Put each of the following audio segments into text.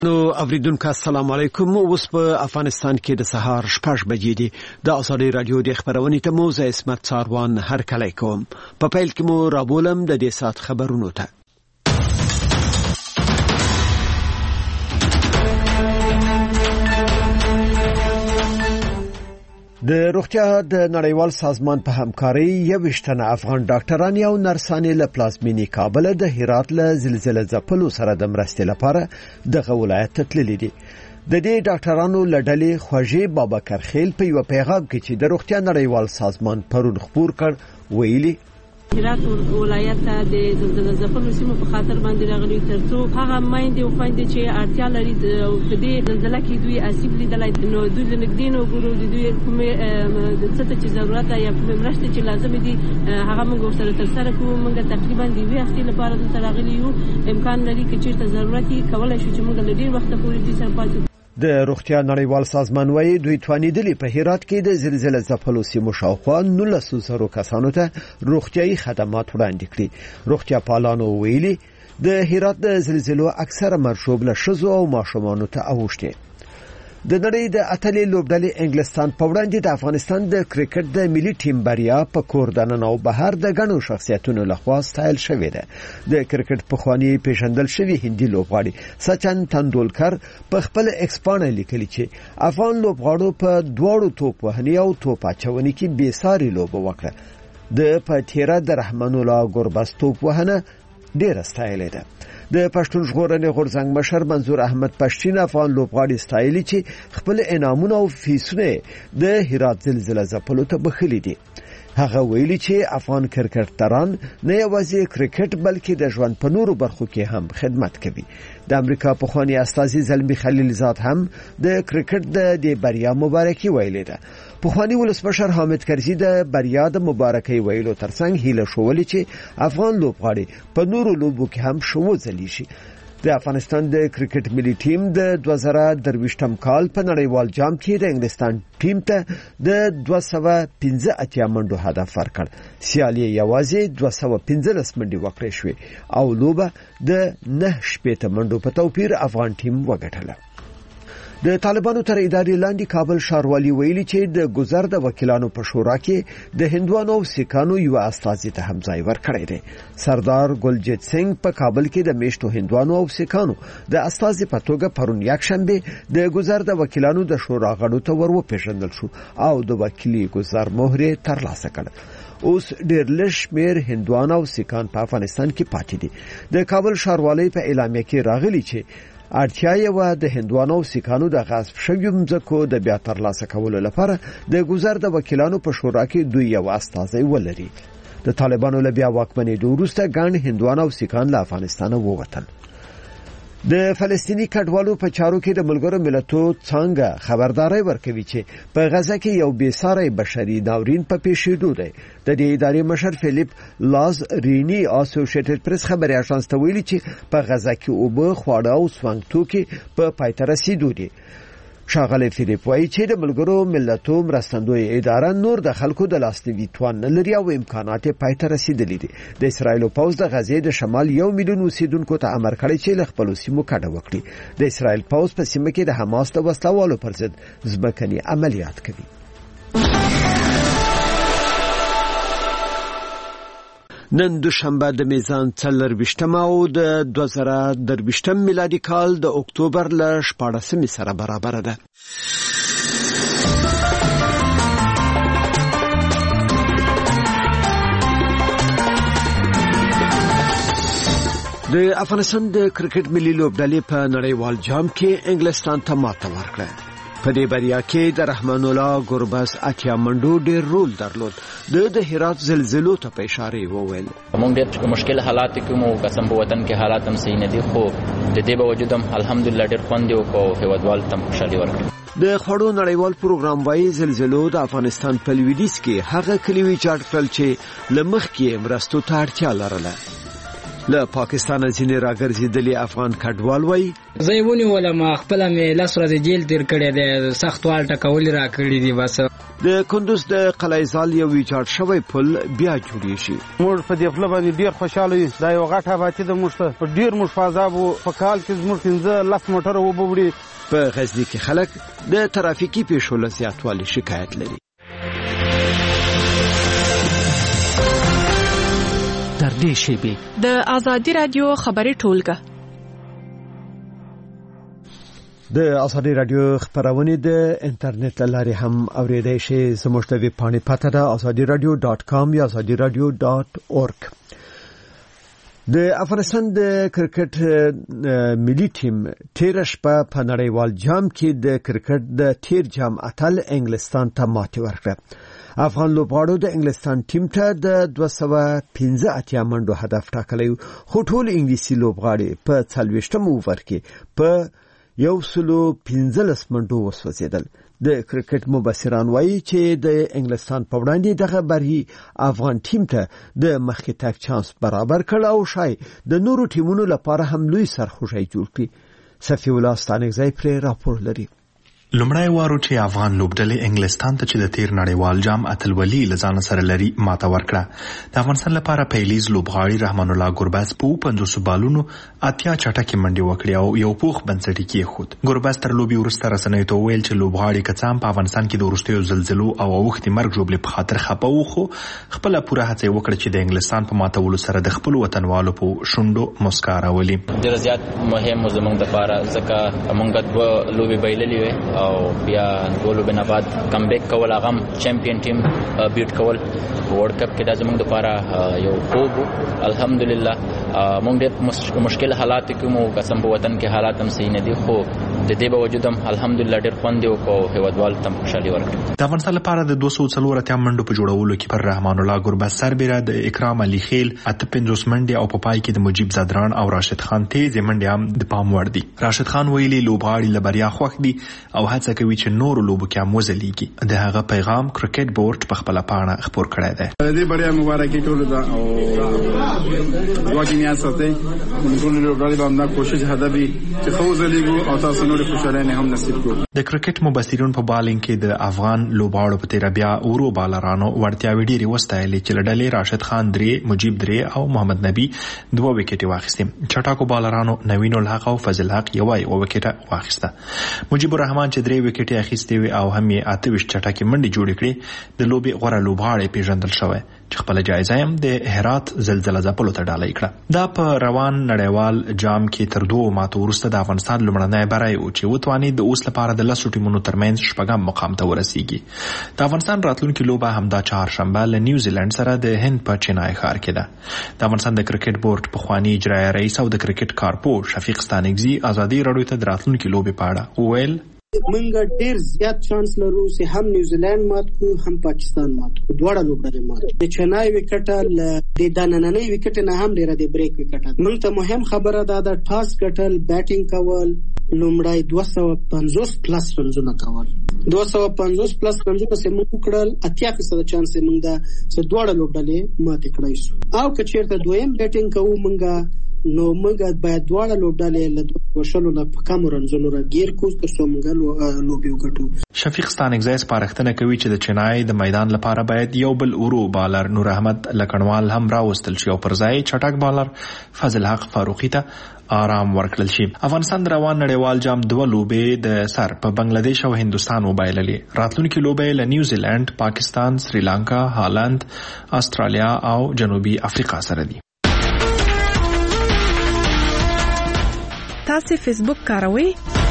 نو اوریدونکو السلام علیکم. اوس په افغانستان کې د سهار 6 بجې دي. د ازادي رادیو د خبرونې ته مو زه اسمت څاروان هرکلی کوم. په پیل کې مو رابولم د دې سات خبرونو ته. د روغتیا د نړیوال سازمان په همکاري 21 افغان ډاکټران او نرسانې له پلازمینی کابل د هرات له زلزلې ځپلو سره د مرستې لپاره دغه ولایت ته تللي دي. د دې ډاکټرانو لړلې خوږی بابکر خیل په یو پیغام کې چې د روغتیا نړیوال سازمان پرون خبر کړ ویلي هرات ولایت ته د زلزلې ځپلو سیمو په خاطر باندې راغلي ترڅو هغه مایندې او خويندې چې اړتیا لري په دې زلزلې کې دوی اسیب لیدلای نو دوی لنګدې نو ګورو د دوی کومه د څه چې ضرورت یا کومه مرسته چې لازم دي هغه موږ سره تر سره کوو. موږ تقریبا د وی هفتې لپاره د راغلي یو امکان لري چې چیرته ضرورت یې کولای شو چې موږ له ډیر وخت پورې دې سره پاتې. د روغتیا نړیوال سازمان وايي دوی توانیدلي په هرات کې د زلزلې ځپلو سیمو شاوخوا 1900 کسانو ته روغتيایي خدمات وړاندې کړي. روغتیا پالانو ویلي د هرات د زلزلو اکثره مرشوب له شزو او ماشومانو ته اوښتي. د نړۍ د اتلې لوبډلې انګلستان په وړاندې د افغانستان د کرکټ د ملي ټیم بریا په کور دننه او بهر د غنو شخصیتونو لخوا ستایل شوې ده. د کرکټ په خواني پیژندل شوی هندي لوبغاړي سچن تندولکر په خپل ایکسپانه لیکلي چې افغان لوبغاړو په دوړو توپ وهنی او توپ اچونې کې بې ساري لوبه وکړه. د پاتیرا د رحمان الله ګورباس توپ وهنه ډیر ستایل ده. د پښتون ژغورنې غورځنګ مشر منظور احمد پښتين افغان لوبغاړي ستایلی چې خپل انعامونه او فیسونه د هرات زلزلې ځپلو ته بخلي دي. هغه ویلي چې افغان کرکټران نه یوازې کرکټ بلکې د ژوند په نورو برخو کې هم خدمت کوي. د امریکا په خواني استاذي زلمی خلیلزاد هم د کرکټ د بریا مبارکي ویلې ده. په خواني ولسمشر حامد کرزي د بریا د مبارکي ویلو ترڅنګ هیله شولې چې افغان لوبغاړي په نورو لوبو کې هم شو ځلی شي. د افغانستان د کرکټ ملي ټیم د 2023م کال په نړیوال جام کې د انګلستان ټیم ته د 215 منډو هدف ورکړ. سیالي یوازې 215 منډې وکړې شوې او لوبه د 9 منډو په توپیر افغان ټیم وګټله. د طالبانو تر ادارې لاندې کابل ښاروالي ویلي چې د گذر د وکیلانو په شورا کې د هندوانو او سیکانو یو استازي ته هم ځای ورکړی دی. سردار ګلجیت سنگ په کابل کې د میشتو هندوانو او سیکانو د استازي په توګه پرون یکشنبه د گذر د وکیلانو د شورا غړو ته ورپېژندل شو او د وکیلي گذر مهره ترلاسه کړه. اوس ډېر لږ شمېر هندوان او سیکان په افغانستان کې پاتې دي. د کابل ښاروالۍ په اعلامیه کې راغلي چې اړتیا یې د هندوانو او سیکانو د غصب شویو مځکو د بیا ترلاسه کولو لپاره د گذر د وکیلانو په شورا کې دوی یو استازی ولري. د طالبانو له بیا واکمنېدو وروسته ګڼ هندوان او سیکان له افغانستانه ووتل. د فلسطینی کډوالو په چارو کې د ملګرو ملتونو څنګه خبرداري ورکوي چې په غزه کې یو بېساري بشري ناورین په پیښېدو دی. د دې ادارې مشر فلیپ لاز رینی اسوسییټډ پریس خبري اژانس ته ویلي چې په غزه کې اوبه خواړه او سونګ توکي په پای ته رسیدو دي. شاغله فلیپ وایي چې د ملګرو ملتونو مرستندوی اداره نور د خلکو د لاسنیوي توان لري او امکانات پای ته رسیدلي دي. د اسرایل پوځ د غزې د شمال 1 میلیون اوسیدونکو ته امر کړی چې له خپل سیمو کډه وکړي. د اسرایل پوځ په سیمه کې د حماس د وسلوالو پر ضد ځمکني عملیات کوي. نن دوشنبه د میزان 24 او د 2023 میلادي کال د اکتوبر ل 14 سره برابر ده. د افغانستان د کرکټ ملي لوبډلې په نړیوال جام کې انګلستان ته ماته ورکړه. په دې بریا کې د رحمان الله ګورباس اتیا منډو ډېر رول درلود. د هرات زلزلو ته په اشاره وویل موږ ډېر مشکل حالات کې مو قسم په وطن کې حالات هم صحیح نه دي خو د دې باوجود هم الحمدلله ډېر خوند یو کو هیوادوال تم خوشالي ورکړي. د خړو نړیوال پروګرام وايي زلزلو د افغانستان په لویدیځ کې هغه کلیوي چاټ کړل چې لمخ کې مرستو ته اړتیا لرله. له پاکستان ځینې راګرځېدلي افغان کډوال وایي زه یې ونیولم خپله مې 10 ورځې جیل تیر کړی دی سخت وال ټکول را کړي دي. بس د کندوز د قلعه‌زال یو ویجاړ شوی پل بیا جوړیږي. موږ په دې پل باندې ډیر خوشاله یو. دا یو غټه آبادي د موږ ته ډیر موږ فاضاب وو. په کال کې زموږ 15 موټر وبوړي. په غزنی کې خلک د ترافیکي پیښو له زیاتوالي شکایت لري. در دې شیبې د آزادی رادیو خبري ټولګه. د آزادی رادیو خبرونه د انټرنیټ لارې هم اوریدای شئ. زموږ د ویب پاڼې پته ده azadiradio.com یا azadiradio.org. د افغانستان د کرکټ ملي ټیم تیر شپه په نړیوال جام کې د کرکټ د تیر جام اتل انګلستان ته ماتې ورکړه. افغان لوبغاړو د انګلستان ټیم ته د 215 منډو هدف ټاکلی، خو ټول انګلیسي لوبغاړي په 40 اوور کې په 115 منډو وسوځیدل. د کرکټ مبصران وایي چې د انګلستان په وړاندې دغه بری افغان ټیم ته د مخکې تګ چانس برابر کړ او شاید د نورو ټیمونو لپاره هم لوی سرخوشي جوړ کړي. صفی الله ستانګزی پر راپور لري. لومړی وارو چې افغان لوبډلې انګلستان ته چې د تیر نړیوال جام اتلولي لزان سره لري ماته ورکړه. د افغانستان لپاره پیلیز لوبغاړي رحمان الله ګرباز په 50 بالونو اتیا چټکي منډي وکړي او یو پوخ بنسټي کې خود. ګرباز تر لوبي ورسته رسنۍ ته ویل چې لوبغاړي کڅام په افغانستان کې د ورستیو زلزلو او اوختي مرګ جوړې په خاطر خپه خو خپل پوره هڅه وکړه چې د انګلستان په ماتولو سره د خپل وطنوالو په شونډو مسکا راولي. ډیر زیات مهم زموږ لپاره ځکه موږ د لوبي بایللې وي او بیا ګولو بنا بعد کم بیک کول هغه چمپیون ټیم بیټ کول ورلد کپ کې د زموږ لپاره یو خوب. الحمدلله موږ ډېر مشکل حالات کې مو قسم په وطن کې حالات هم صحیح نه دي، خو د دې باوجود هم الحمدلله ډېر خوند یو کو هیوادوال تم خوشالي ورکړه. د افغانستان لپاره د 240 منډو په جوړولو کې پر رحمان الله ګرباز سربېره د اکرام علي خیل 58 منډي او په پای کې د مجيب زادران او راشد خان تیز منډي هم د پام وړ دي. راشد خان ویلي لوبغاړي لبریا خوښ دي او هڅه کوي چې نور لوبو کې هم وځلېږي. د هغه پیغام کرکټ بورډ په خپل پاڼه خبر کړی دی. دې بڑیا مبارکي ټول دا او واقعي ساتي ټول لوبغاړي باندې کوشش هدفي چې خو ځلېږي او تاسو نور خوشاله هم نصیب کړو. د کرکټ مبصرین په بالینګ کې د افغان لوبغاړو په تیر بیا اورو بالرانو ورتیا ویډیري وستایلې چې لړلې راشد خان 3 مجيب 3 او محمد نبی 2 وکټي واخیستې. چټاکو بالرانو نوین الحق او فضل حق یو وکټه واخیسته. مجيب الرحمن چې 3 وکټي اخیستې وي او هم یې 28 چټاکي منډي جوړ کړې. د لوبي غوړه لوبغاړي پیژندل شوی چې خپل جایزه هم د هرات زلزلہ ځپلو ته ډالۍ کړه. دا په روان نړیوال جام کې تر 2 ماتو وروسته د افغانستان لومړنی بری او چې وتواني د اوس لپاره د لسو ټیمونو ترمنځ شپږم مقام ته ورسیږي. د افغانستان راتلونکي لوبه همدا چهارشنبه له نیوزیلند سره د هند په چنای ښار کې ده. د افغانستان د کرکټ بورډ پخوانی اجرایي رئیس او د کرکټ کارپو شفیق ستانکزي آزادي رادیو ته د راتلونکي لوبې په اړه وویل منګه ډیر زیات چانس لرو چې هم نیوزیلند مات کو هم پاکستان مات کو دواړه لوبډلې مات. د چنای وکټ د دانننۍ وکټ نه هم ډیره د بریک وکټ. موږ ته مهم خبره ده د ټاس ګټل بیټینګ کول لومړی 250 پلس رنونه کول. 250 پلس رنونه سم وکړل 80% چانس موږ ده چې دواړه لوبډلې مات کړای شو. او کچیرته دویم بیټینګ کوو موږ نو موږ باید دواړه لوبډلې له وشلو نه په کم رنونو راګیر کوو تر څو موږ لوبي وګټو. شفیق ستانکزی سپارښتنه کوي چې د چنای د میدان لپاره باید یو بل اورو بالر نور احمد لکڼوال هم راوستل شي او پر ځای چټک بالر فضل حق فاروقي ته آرام ورکړل شي. افغانستان د روان نړیوال جام 2 لوبې د سر په بنگلاديش او هندستان وبایللې. راتلونکي لوبې له نیوزیلند، پاکستان، سریلانکا، هالند، استرالیا او جنوبي افریقا سره دي. تاسو فیسبوک کاروئ؟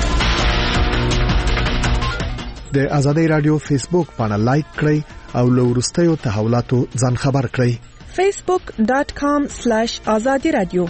د آزادی رادیو فیسبوک پاڼه لایک کړئ او له وروستیو تحولاتو ځان خبر کړئ. facebook.com/azadi radio.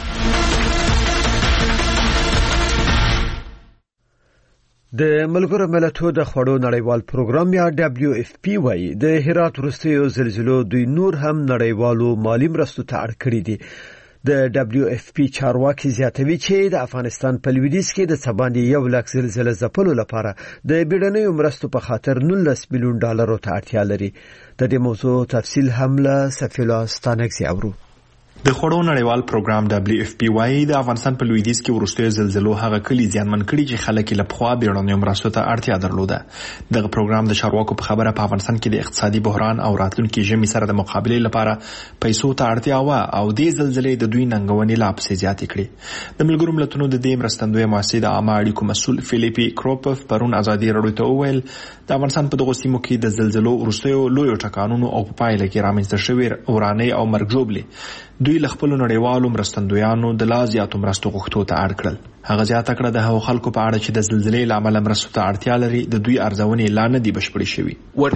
د ملګرو ملتونو د خوړو نړیوال پروګرام یا WFP وايي د هرات وروستیو زلزلو دوی نور هم نړیوالو مالی مرستو ته اړ کړی دي. د WFP چارواکي زیاتوي چې د افغانستان په لویدیځ کې د سباندې 1 لک زلزلې ځپلو لپاره د بیړنیو مرستو په خاطر 19 میلیون ډالرو ته اړتیا لري. د دې موضوع تفصیل هم له سفیلا ستانکزي اورو. د خوړو نړیوال پروګرام WFP وايي د افغانستان په لویدیځ کې وروستیو زلزلو هغه کلی زیانمن کړي چې خلک له پخوا بیړنیو مرستو ته اړتیا درلوده. دغه پروګرام د چارواکو په خبره په افغانستان کې د اقتصادي بحران او راتلونکي ژمي سره د مقابلې لپاره پیسو ته اړتیا و او د زلزلې د دوی ننګونې لا پسې زیاتې کړې. د ملګرو ملتونو د دې مرستندوی مؤسسې د عامه اړیکو مسؤل فلیپي کروپف پرون ازادي راډیو ته وویل د افغانستان په دغه سیمو کې د زلزلو وروستیو لویو ټکانونو او په پایله کې رامنځته شوې ورانۍ او مرګ ژوبلې دوی له خپل نړیوالو مرستندویانو د لا زیاتو مرستو غوښتو ته اړ کړل. هغه زیاته کړه د هغو خلکو په اړه چې د زلزلې له امله مرستو ته اړتیا لري د دوی ارزونې لا نه دي بشپړې شوي.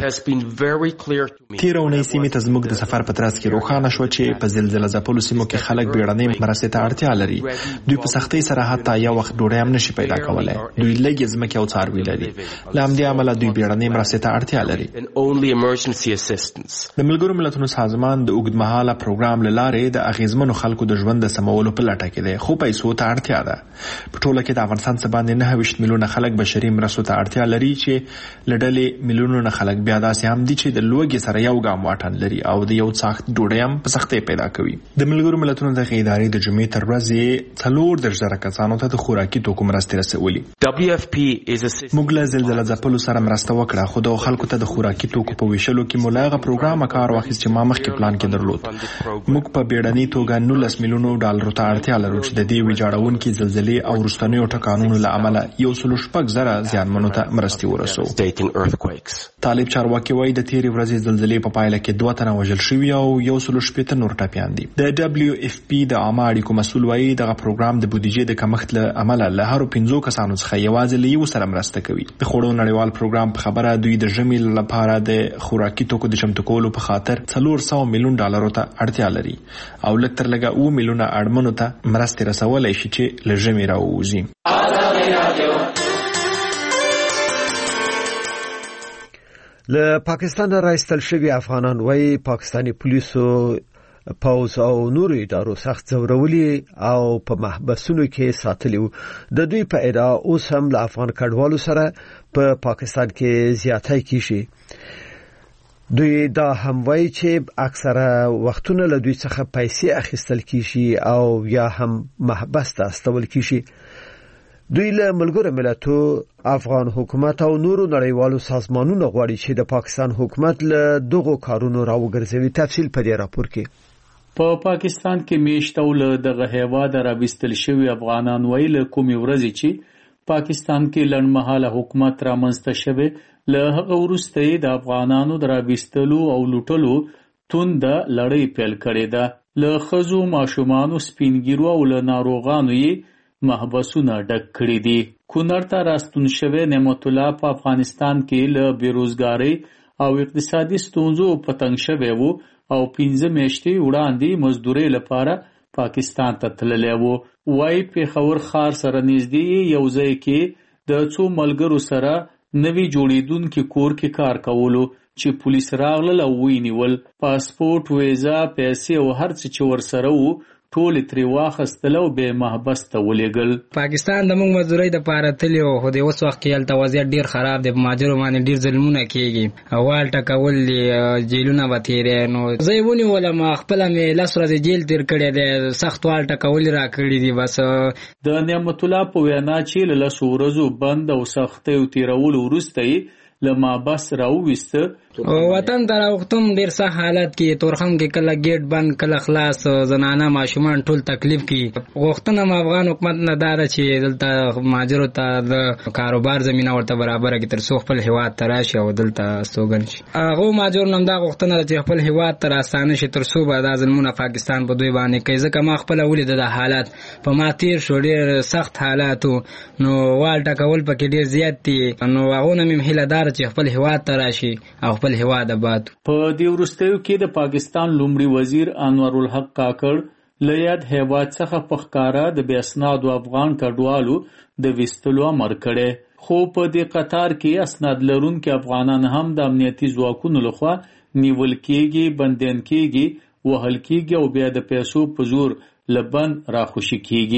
تېره اونۍ سیمې ته زموږ د سفر په ترڅ کې روښانه شوه چې په زلزله ځپلو سیمو کې خلک بیړنۍ مرستې ته اړتیا لري. دوی په سختۍ سره حتی یو وخت ډوډۍ هم نشي پیدا کولی. دوی لږې ځمکې او څاروي لري. له همدې امله دوی بیړنۍ مرستې ته اړتیا لري. د ملګرو ملتونو سازمان د اوږدمهاله پروګرام له لارې د اغیزمنو خلکو د ژوند د سمولو په لټه کې دی، خو پیسو ته اړتیا ده. په ټوله کې د افغانستان څخه باندې 29 میلیونه خلک بشري مرستو ته اړتیا لري چې له ډلې میلیونونه خلک بیا داسې هم دي چې د لوږې سره یو ګام واټن لري او د یو څاښت ډوډۍ هم په سختۍ پیدا کوي. د ملګرو ملتونو دغه ادارې د جمعې تر ورځې 40,000 کسانو ته د خوراکي توکو مرستې رسولي. موږ له زلزله ځپلو سره مرسته وکړه، خو د خلکو ته د خوراکي توکو په ویشلو کې موږ هغه پروګرام کار واخیست چې ما مخکې پلان کې درلود. موږ په بیړنۍ توګه 19 میلیونو ډالرو ته اړتیا لرو چې د دې ویجاړونکي زلزلې او وروستنیو ټکانونو له امله 1.6 زیانمنو ته مرستې ورسوو. طالب چارواکي وایي د تېرې ورځې زلزلې په پایله کې 2 تنه وژل شوي او 1.8 نور ټپیان دي. د WFP د عامه اړیکو مسؤل وایي دغه پروګرام د بودیجې د کمښت له امله له هرو 5 کسانو څخه یوازې له یو سره مرسته کوي. د خوړو نړیوال پروګرام په خبره دوی د ژمي لپاره د خوراکي توکو د چمتو کولو په خاطر 400 میلیون ډالرو ته اړتیا لري او لږ تر لږه 2 میلیونه اړمنو ته مرستې رسولی شي چې له ژمي راووځي. له پاکستان راایستل شوي افغانان وایي پاکستاني پولیسو پوز او نورو ادارو سخت ځورولي او په محبسونو کې ساتلي وو. د دوی په ادعا اوس هم له افغان کډوالو سره په پاکستان کې زیاتی کیږي. دوی دا هم وایي چې اکثره وختونه له دوی څخه پیسې اخیستل کیږي او یا هم محبس ته استول کیږي. دوی له ملګرو ملتونو، افغان حکومت او نورو نړیوالو سازمانونو غواړي چې د پاکستان حکومت له دغو کارونو راوګرځوي. تفصیل په دې راپور کې. په پاکستان کې میشتو له دغه هیواد راوستل شوی افغانان ویل کومې ورځې چې پاکستان کې لنډمهاله حکومت رامنځته شوی له هغه وروسته د افغانانو د راوستلو او لوټلو توند لړۍ پیل کړې ده. له ښځو، ماشومانو، سپینګیرو او له ناروغانو یې محبسونه ډک کړي دي. کونړ ته راستون شوی نعمت الله په افغانستان کې له بیروزګارۍ او اقتصادي ستونزو په تنګ شوی وو او 15 میاشتې وړاندې مزدورۍ لپاره پاکستان ته تللی وو. وایي پېښور ښار سره نږدې یو ځای کې د څو ملګرو سره نوي جوړېدونکي کور کې کار کولو چې پولیس راغلل او ونیول. پاسپورټ، ویزا، پیسې او هر څه چې ورسره وو ټول ترې واخیستل او به محبس ته ولېږل. پاکستان د موږ مزدورۍ د پاره تللی او خو د اوس وخت کې هلته وضعیت ډېر خراب دی. په مهاجرو باندې ډېر ظلمونه کېږي او هلته کول دي، جیلونه به تېری. نو زه یې ونیولم، خپله مې 10 ورځې جیل تېر کړی دی، سخت هلته کول را کړي دي. بس د نعمت الله په وینا چې له 10 ورځو بند او سختیو تېرولو وروسته یې له محبس راوویسته. وطن ته راوختم ډېر سخت حالت کې، تورخم کې کله ګیټ بند کله خلاص، زنانه ماشومان ټول تکلیف کې. غوښتنه م افغان حکومت نه دا ده چې دلته مهاجرو ته د کاروبار زمینه ورته برابره کړي تر څو خپل هیواد ته راشي او دلته استوګن شي. هغو مهاجرو نه هم دا غوښتنه ده چې خپل هیواد ته راستانه شي تر څو به دا ظلمونه پاکستان په دوی باندې کوي. ځکه ما خپله ولیده دا حالات په ما تېر شو، ډېر سخت حالات و. نو والټه کول پکې ډېر زیات دي. نو هغو نه مې هیله داره چې خپل هیواد ته راشي او خپل هیواد آباد. په دې وروستیو کې د پاکستان لومړي وزیر انور الحق کاکړ له یاد هیواد څخه په ښکاره د بې اسنادو افغان کډوالو د ویستلو امر کړی. خو په دې قطار کې اسناد لرونکي افغانان هم د امنیتي ځواکونو لخوا نیول کېږي، بندیان کېږي، وهل کېږي او بیا د پیسو په زور له بند راخوشي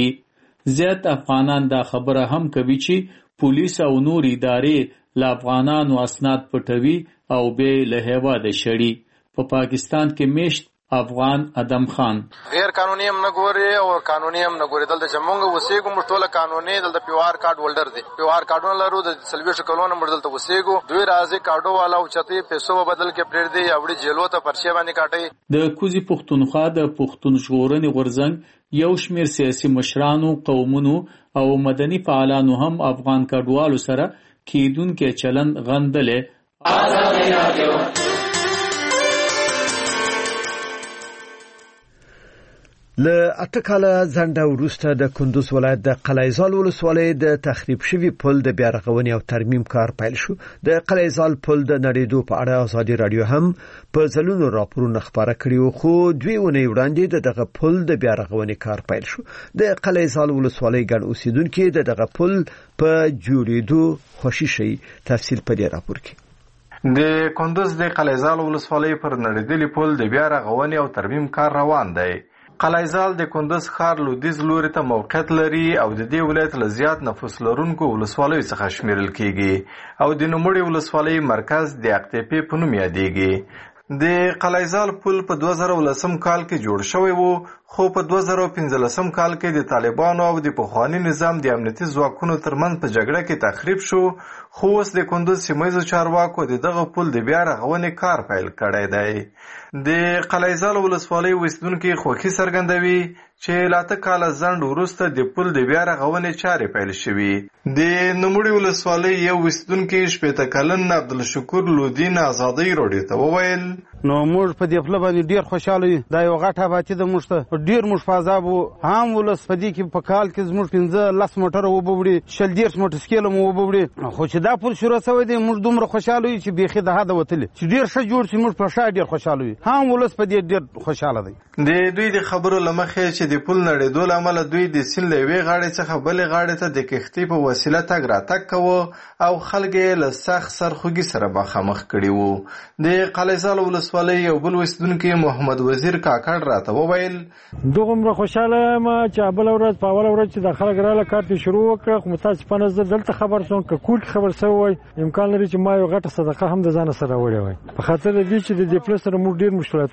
کېږي. زیات افغانان دا خبره هم کوي چې پولیس او نور ادارې له افغانانو اسناد پټوي او به له هیواده شړي. په پاکستان کې میشت افغان ادم خان. غیر قانوني هم نه ګوري او قانوني هم نه ګوري. دلته چې موږ اوسېږو موږ ټول قانوني دلته پیوار کارت هولډر دي. پیوار کارتونه لرو د سلويش کلونه موږ دلته اوسېږو. دوی راځي کارډو والا او چتي پیسو بدل کې پرېږ دی اوړي جیلو ته پرچې باندې کاټي. د کوزي پښتونخوا د پښتون ژغورنې غورځنګ یو شمېر سیاسي مشرانو، قومونو او مدني فعالانو هم افغان کډوالو سره کېدونکي چلند غندلې. آزادي رادیو له اټکاله ځنډه وروسته د کندوز ولایت د قلعهزال ولسوالۍ د تخریب شوی پل د بیا رغونې او ترمیم کار پیل شو. د قلعهزال پل د نړیدو په اړه آزادي رادیو هم په ځلونو راپورونه خبره کړي وو، خو دوی ونې وړاندې دغه پل د بیا رغونې کار پیل شو. د قلعهزال ولسوالۍ ګڼ اوسیدونکو دغه پل په جوړېدو خوشي شي. تفصیل په دې راپور کې. د کندوز د قلعهزال ولسوالۍ پر نړیدلي پل د بیا رغونې او ترمیم کار روان دی. قلعهزال د کندوز ښار لویدیځ لوري ته موقعیت لري او د دې ولایت له زیات نفوس لرونکو ولسوالیو څخه شمیرل کیږي او د نوموړي ولسوالۍ مرکز د اقتیپې په نوم یادېږي. د قلعهزال پل په 2019 کال کې جوړ شوی وو، خو په 2015 کال کې د طالبانو او د پخوانی نظام د امنیتي ځواکونو ترمنځ په جګړه کې تخریب شو، خو اوس د کندوز سیمه‌ییزو چارواکو دغه پل د بیا رغونې کار پیل کړی دی. د قلعهزال ولسوالۍ اوسیدونکي خوښي څرګندوي چې له 8 کاله ځنډ وروسته د پل د بیا رغونې چارې پیل شوي. د نوموړي ولسوالۍ یو اوسیدونکي 80 کلن عبدالشکور لودین آزادۍ راډیو ته وویل نو موږ په دې پله باندې ډېر خوشاله یو. دا یو غټه آبادي ده، موږ ته ډېر موږ په عذاب وو. عام ولس په دې کې په کال کې زموږ 15 موټره وبوړي، 40 موټرسایکل مو وبوړي، خو چې دا پل شروع شوی دی موږ دومره خوشاله یو چې بیخي د حده وتلي چې ډېر ښه جوړ شي. موږ په شا ډېر خوشاله یو. عام ولس په دې ډېر خوشاله دی. د دوی د خبرو له مخې چې د پل نړېدو له امله دوی د سیند له یوې غاړې څخه بلې غاړې ته د کښتۍ په وسیله تګ راتګ کوه او خلک یې له سخت سرخوږي سره مخامخ کړي وو. د قلعهزال ولسوالۍ یو بل اوسیدونکی محمد وزیر کاکړ راته وویل دومره خوشاله یم چې بله ورځ په اوله ورځ چې د خلک راله کار ته شروع وکړه، خو متاسفانه زه دلته خبر شوم که کور کې خبر شوی وای امکان لري چې ما یو غټه صدقه هم د ځانه سره راوړې وای. په خاطر د دې چې د دې پل سره موږ ډېر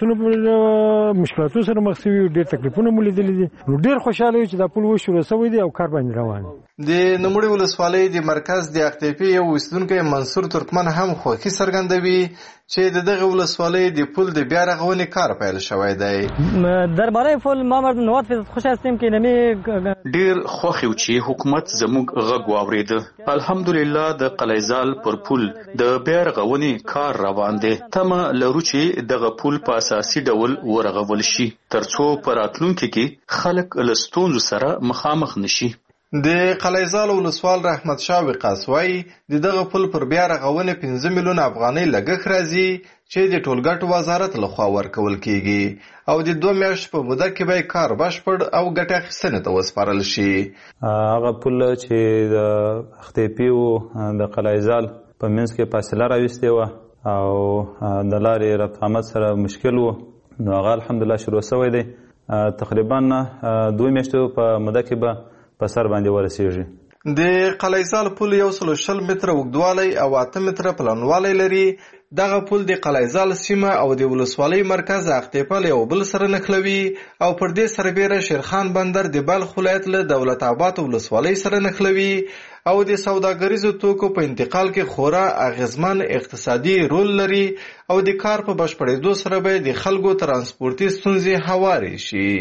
مشکلاتو سره مخ شوي یو، ډېر تکلیفونه مو لیدلي دي. نو ډېر خوشاله یو چې دا پل وشروع شوی دی او کار باندې روان دی. د نوموړي ولسوالۍ د مرکز د اقتیپې یو اوسیدونکی منصور ترکمن هم خوښي څرګندوي چې دغه ولسوالۍ د پل د بیا رغونې کار پیل شوی دی. درباره پل ما نوات خوش هستیم که نمی ډیر خوښ یو چې حکومت زموږ غږ واورید. الحمدلله د قلعهزال پر پل د بیا رغونې کار روان دی. تمه لرو چې دغه پل په اساسي ډول ورغول شي ترڅو په راتلونکي کې خلک له ستونزو سره مخامخ نشي. د قلعهزال ولسوال رحمت شاه وقاص وایي دغه پل پر بیا رغونې 15 میلیون افغانۍ لګښت راځي چې د ټولګټو وزارت لخوا ورکول کیږي او د 2 میاشتو په موده کې به کار بشپړ او ګټه اخیستنې ته وسپارل شي. هغه پل چې د اختیپي او د قلعهزال په منځ کې فاصله راوستې وه او د لارې ربط آمد سره مشکل و، نو هغه الحمدلله شروع شوی دی. تقریبا 2 میاشتو په موده کې به په سر باندې ورسیږي. د قلعهزال پل 120 متره اوږدوالی او 8 متره پلنوالی لري. دغه پل د قلعهزال سیمه او د ولسوالۍ مرکز اقتیپه له یو بل سره نښلوي او پر دې سربیره شیرخان بندر د بلخ ولایت له دولت آباد ولسوالۍ سره نښلوي او د سوداګریزو توکو په انتقال کې خورا اغیزمن اقتصادي رول لري او د کار په بشپړېدو سره به د خلکو ترانسپورتي ستونزې هوارې شي.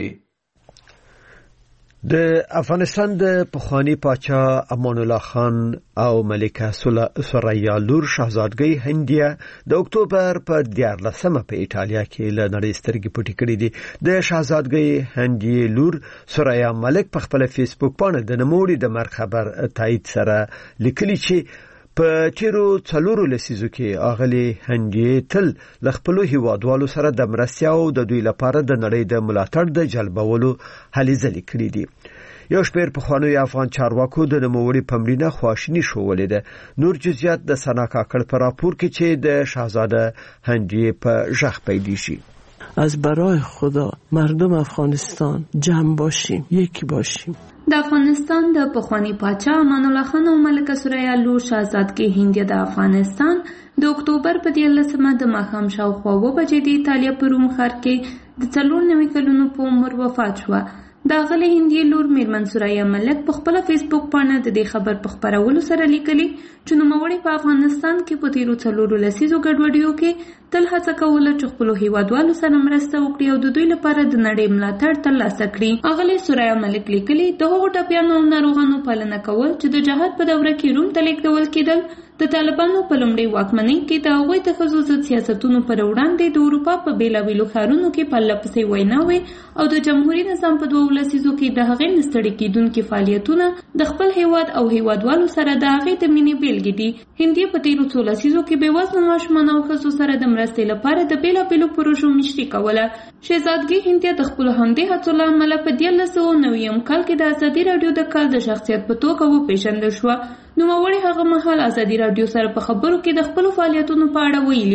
د افغانستان د پخوانی پاچا امان الله خان او ملکه ثریا لور شاهزادګۍ هندیه د اکتوبر په 14 په ایټالیا کې له نړۍ سترګې پټې کړې دي. د شاهزادګۍ هندیه لور ثریا ملک په خپل فیسبوک باندې د نوموړي د مرګ خبر تایید سره لیکلي چې په تیرو 4 لسیزو کې اغلی هندیه تل ل خپل هیوادوالو سره د مرستیا او د دوی لپاره د نړۍ د ملاتړ د جلبولو هلې ځلې کړې دي. یو شمېر پخوانیو افغان چارواکو د نوموړي په مړینه خواشیني ښودلې ده. نور جزئیات د سنا کاکړ په راپور کې چې د شاهزاده هندیه په ژغ پیدا شي. از برای خدا مردم افغانستان جمع باشیم، یکی باشیم. د افغانستان د پخوانی پاچا امان الله خان او ملکه ثریا لور شاهزادګۍ هندیه د افغانستان د اکتوبر په 14 د ماښام شاوخوا 2 بجې د ایټالیا په روم ښار کې د 94 کلونو په عمر وفات شوه. د اغلې هندي لور میرمن سوریا ملک په خپل فیسبوک باندې د دې خبر په خبرولو سره لیکلي چې نوموړي په افغانستان کې په تیرو 4 لسیزو ګډوډیو کې تل هڅه کوله چې خپل هیوادوالو سره مرسته وکړي او د دوی لپاره د نړۍ ملاتړ ترلاسه کړي. اغلې سوریا ملک لیکلي د هغو ټپیانو او ناروغانو پالنه کول چې د جهاد په دوره کې روم ته لیږدول کېدل د طالبانو په لومړۍ واکمنۍ کې د هغوی د ښځو ضد سیاستونو پر وړاندې د اروپا په بېلابېلو ښارونو کې پرله پسې ویناوې او د جمهوري نظام په 2 لسیزو کې د هغې نه ستړي کېدونکي فعالیتونه د خپل هیواد او هیوادوالو سره د هغې د مینې بیلګې دي. هندي په تیرو 2 لسیزو کې بېوزلو ماشومانو او ښځو سره د مرستې لپاره د بېلابېلو پروژو مشري کوله. شهزادګي هندیه د خپلو همدې هڅو له امله په 1990 کال کې د ازادي راډیو د کال د شخصیت په توګه وپېژندل شوه. نوموړي هغه مهال ازادي راډیو سره په خبرو کې د خپلو فعالیتونو په اړه ویلي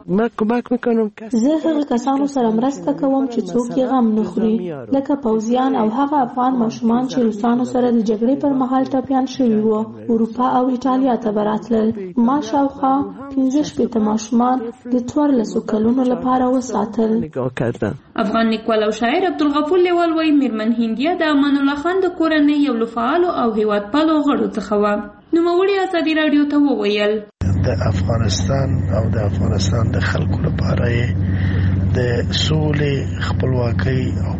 و. زه هغه کسانو سره مرسته کوم چې څوک یې غم نه خوري، لکه پوځیان او هغه افغان ماشومان چې روسانو سره د جګړې پر مهال ټپیان شوي وو. اروپا او ایټالیا ته به راتلل. ما شاوخوا 15 ماشومان د 14 کلونو لپاره وساتل. افغان لیکوال او شاعر عبدالغفور لیوال وایي میرمن هندیه د امان الله خان د کورنۍ یو له فعالو او هیوادپالو غړو څخه وه. نوموړي ازادي راډیو ته وویل د افغانستان او د افغانستان د خلکو لپاره د سولې، خپلواکۍ او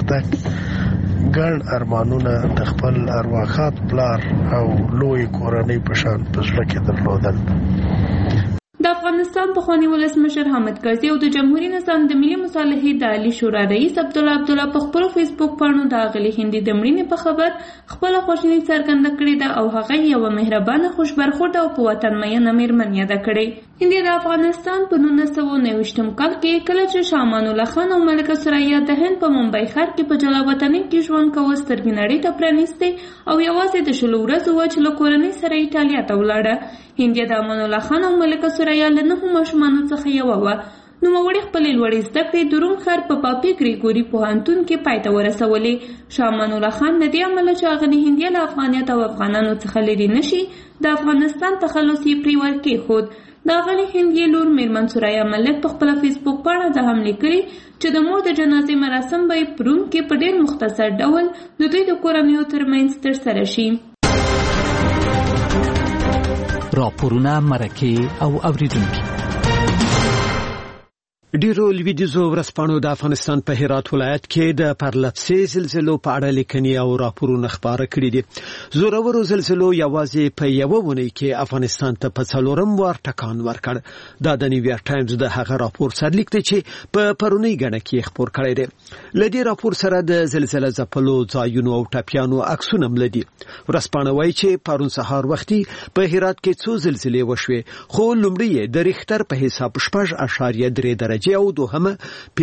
پرمختګ ګڼ ارمانونه د خپل ارواښاد پلار او لوی کورنۍ په شان په زړه کې درلودل. د افغانستان پخوانی ولسمشر حامد کرزي او د جمهوریت نظام د ملي مصالحې د عالی شورا رئیس عبدالله په خپل فیسبوک باندې د اغلې هندي د مړینې په خبر خپل خوشحالي څرګنده کړې ده او هغه یو مهربانه، خوشبرخورده او په وطن مینه میرمن یاده کړې. هندي د افغانستان په 1929 کال کې کله چې شاه امان الله خان او ملکه سریا د هند په ممبئی ښار کې په جلا وطنۍ کې ژوند کوه سترګې نړۍ ته پرانیستې او یوازې د 10 ورځو وه چې له کورنۍ سره ایټالیا ته ولاړه. هندي د امان الله خان او ملکه سریا له 9 ماشومانو څخه یوه وه. نوموړي خپلې لوړې زده کړې د روم ښار په پاپي ګریګوري پوهنتون کې پای ته ورسولې. شاه امان الله خان د دې امله چې اغلې هندیه له افغانیت او افغانانو څخه لرې نشي د افغانستان تخلص یې پرې ورکېښود. د اغلې هندیې لور میرمن سوریا ملک په خپله فیسبوک پاڼه دا هم لیکلي چې د مور د جنازې مراسم به یې په روم کې په ډېر مختصر ډول د دوی د کورنیو ترمنځ ترسره شي. راپورونه، مرکې او اوریدونکي. ډیرو لویدیځو ورځپاڼو د افغانستان په هرات ولایت کې د پرلپسې زلزلو په اړه لیکنې او راپورونه خپاره کړي دي. زورورو زلزلو یوازې په یوه اونۍ کې افغانستان ته په 4م وار ټکان ورکړ. دا د نیویارک ټایمز د هغه راپور سرلیک دی چې په پرونی غڼه کې خبر کړی دی. لدی راپور سره د زلزلې ځپلو ځایونو او ټپیانو عکسونه ملدي. ورځپاڼه وایي چې پرون سهار وختي په هرات کې څو زلزلې وشوې، خو لومړی د ریختر په حساب 6.3 درجه او دوهمه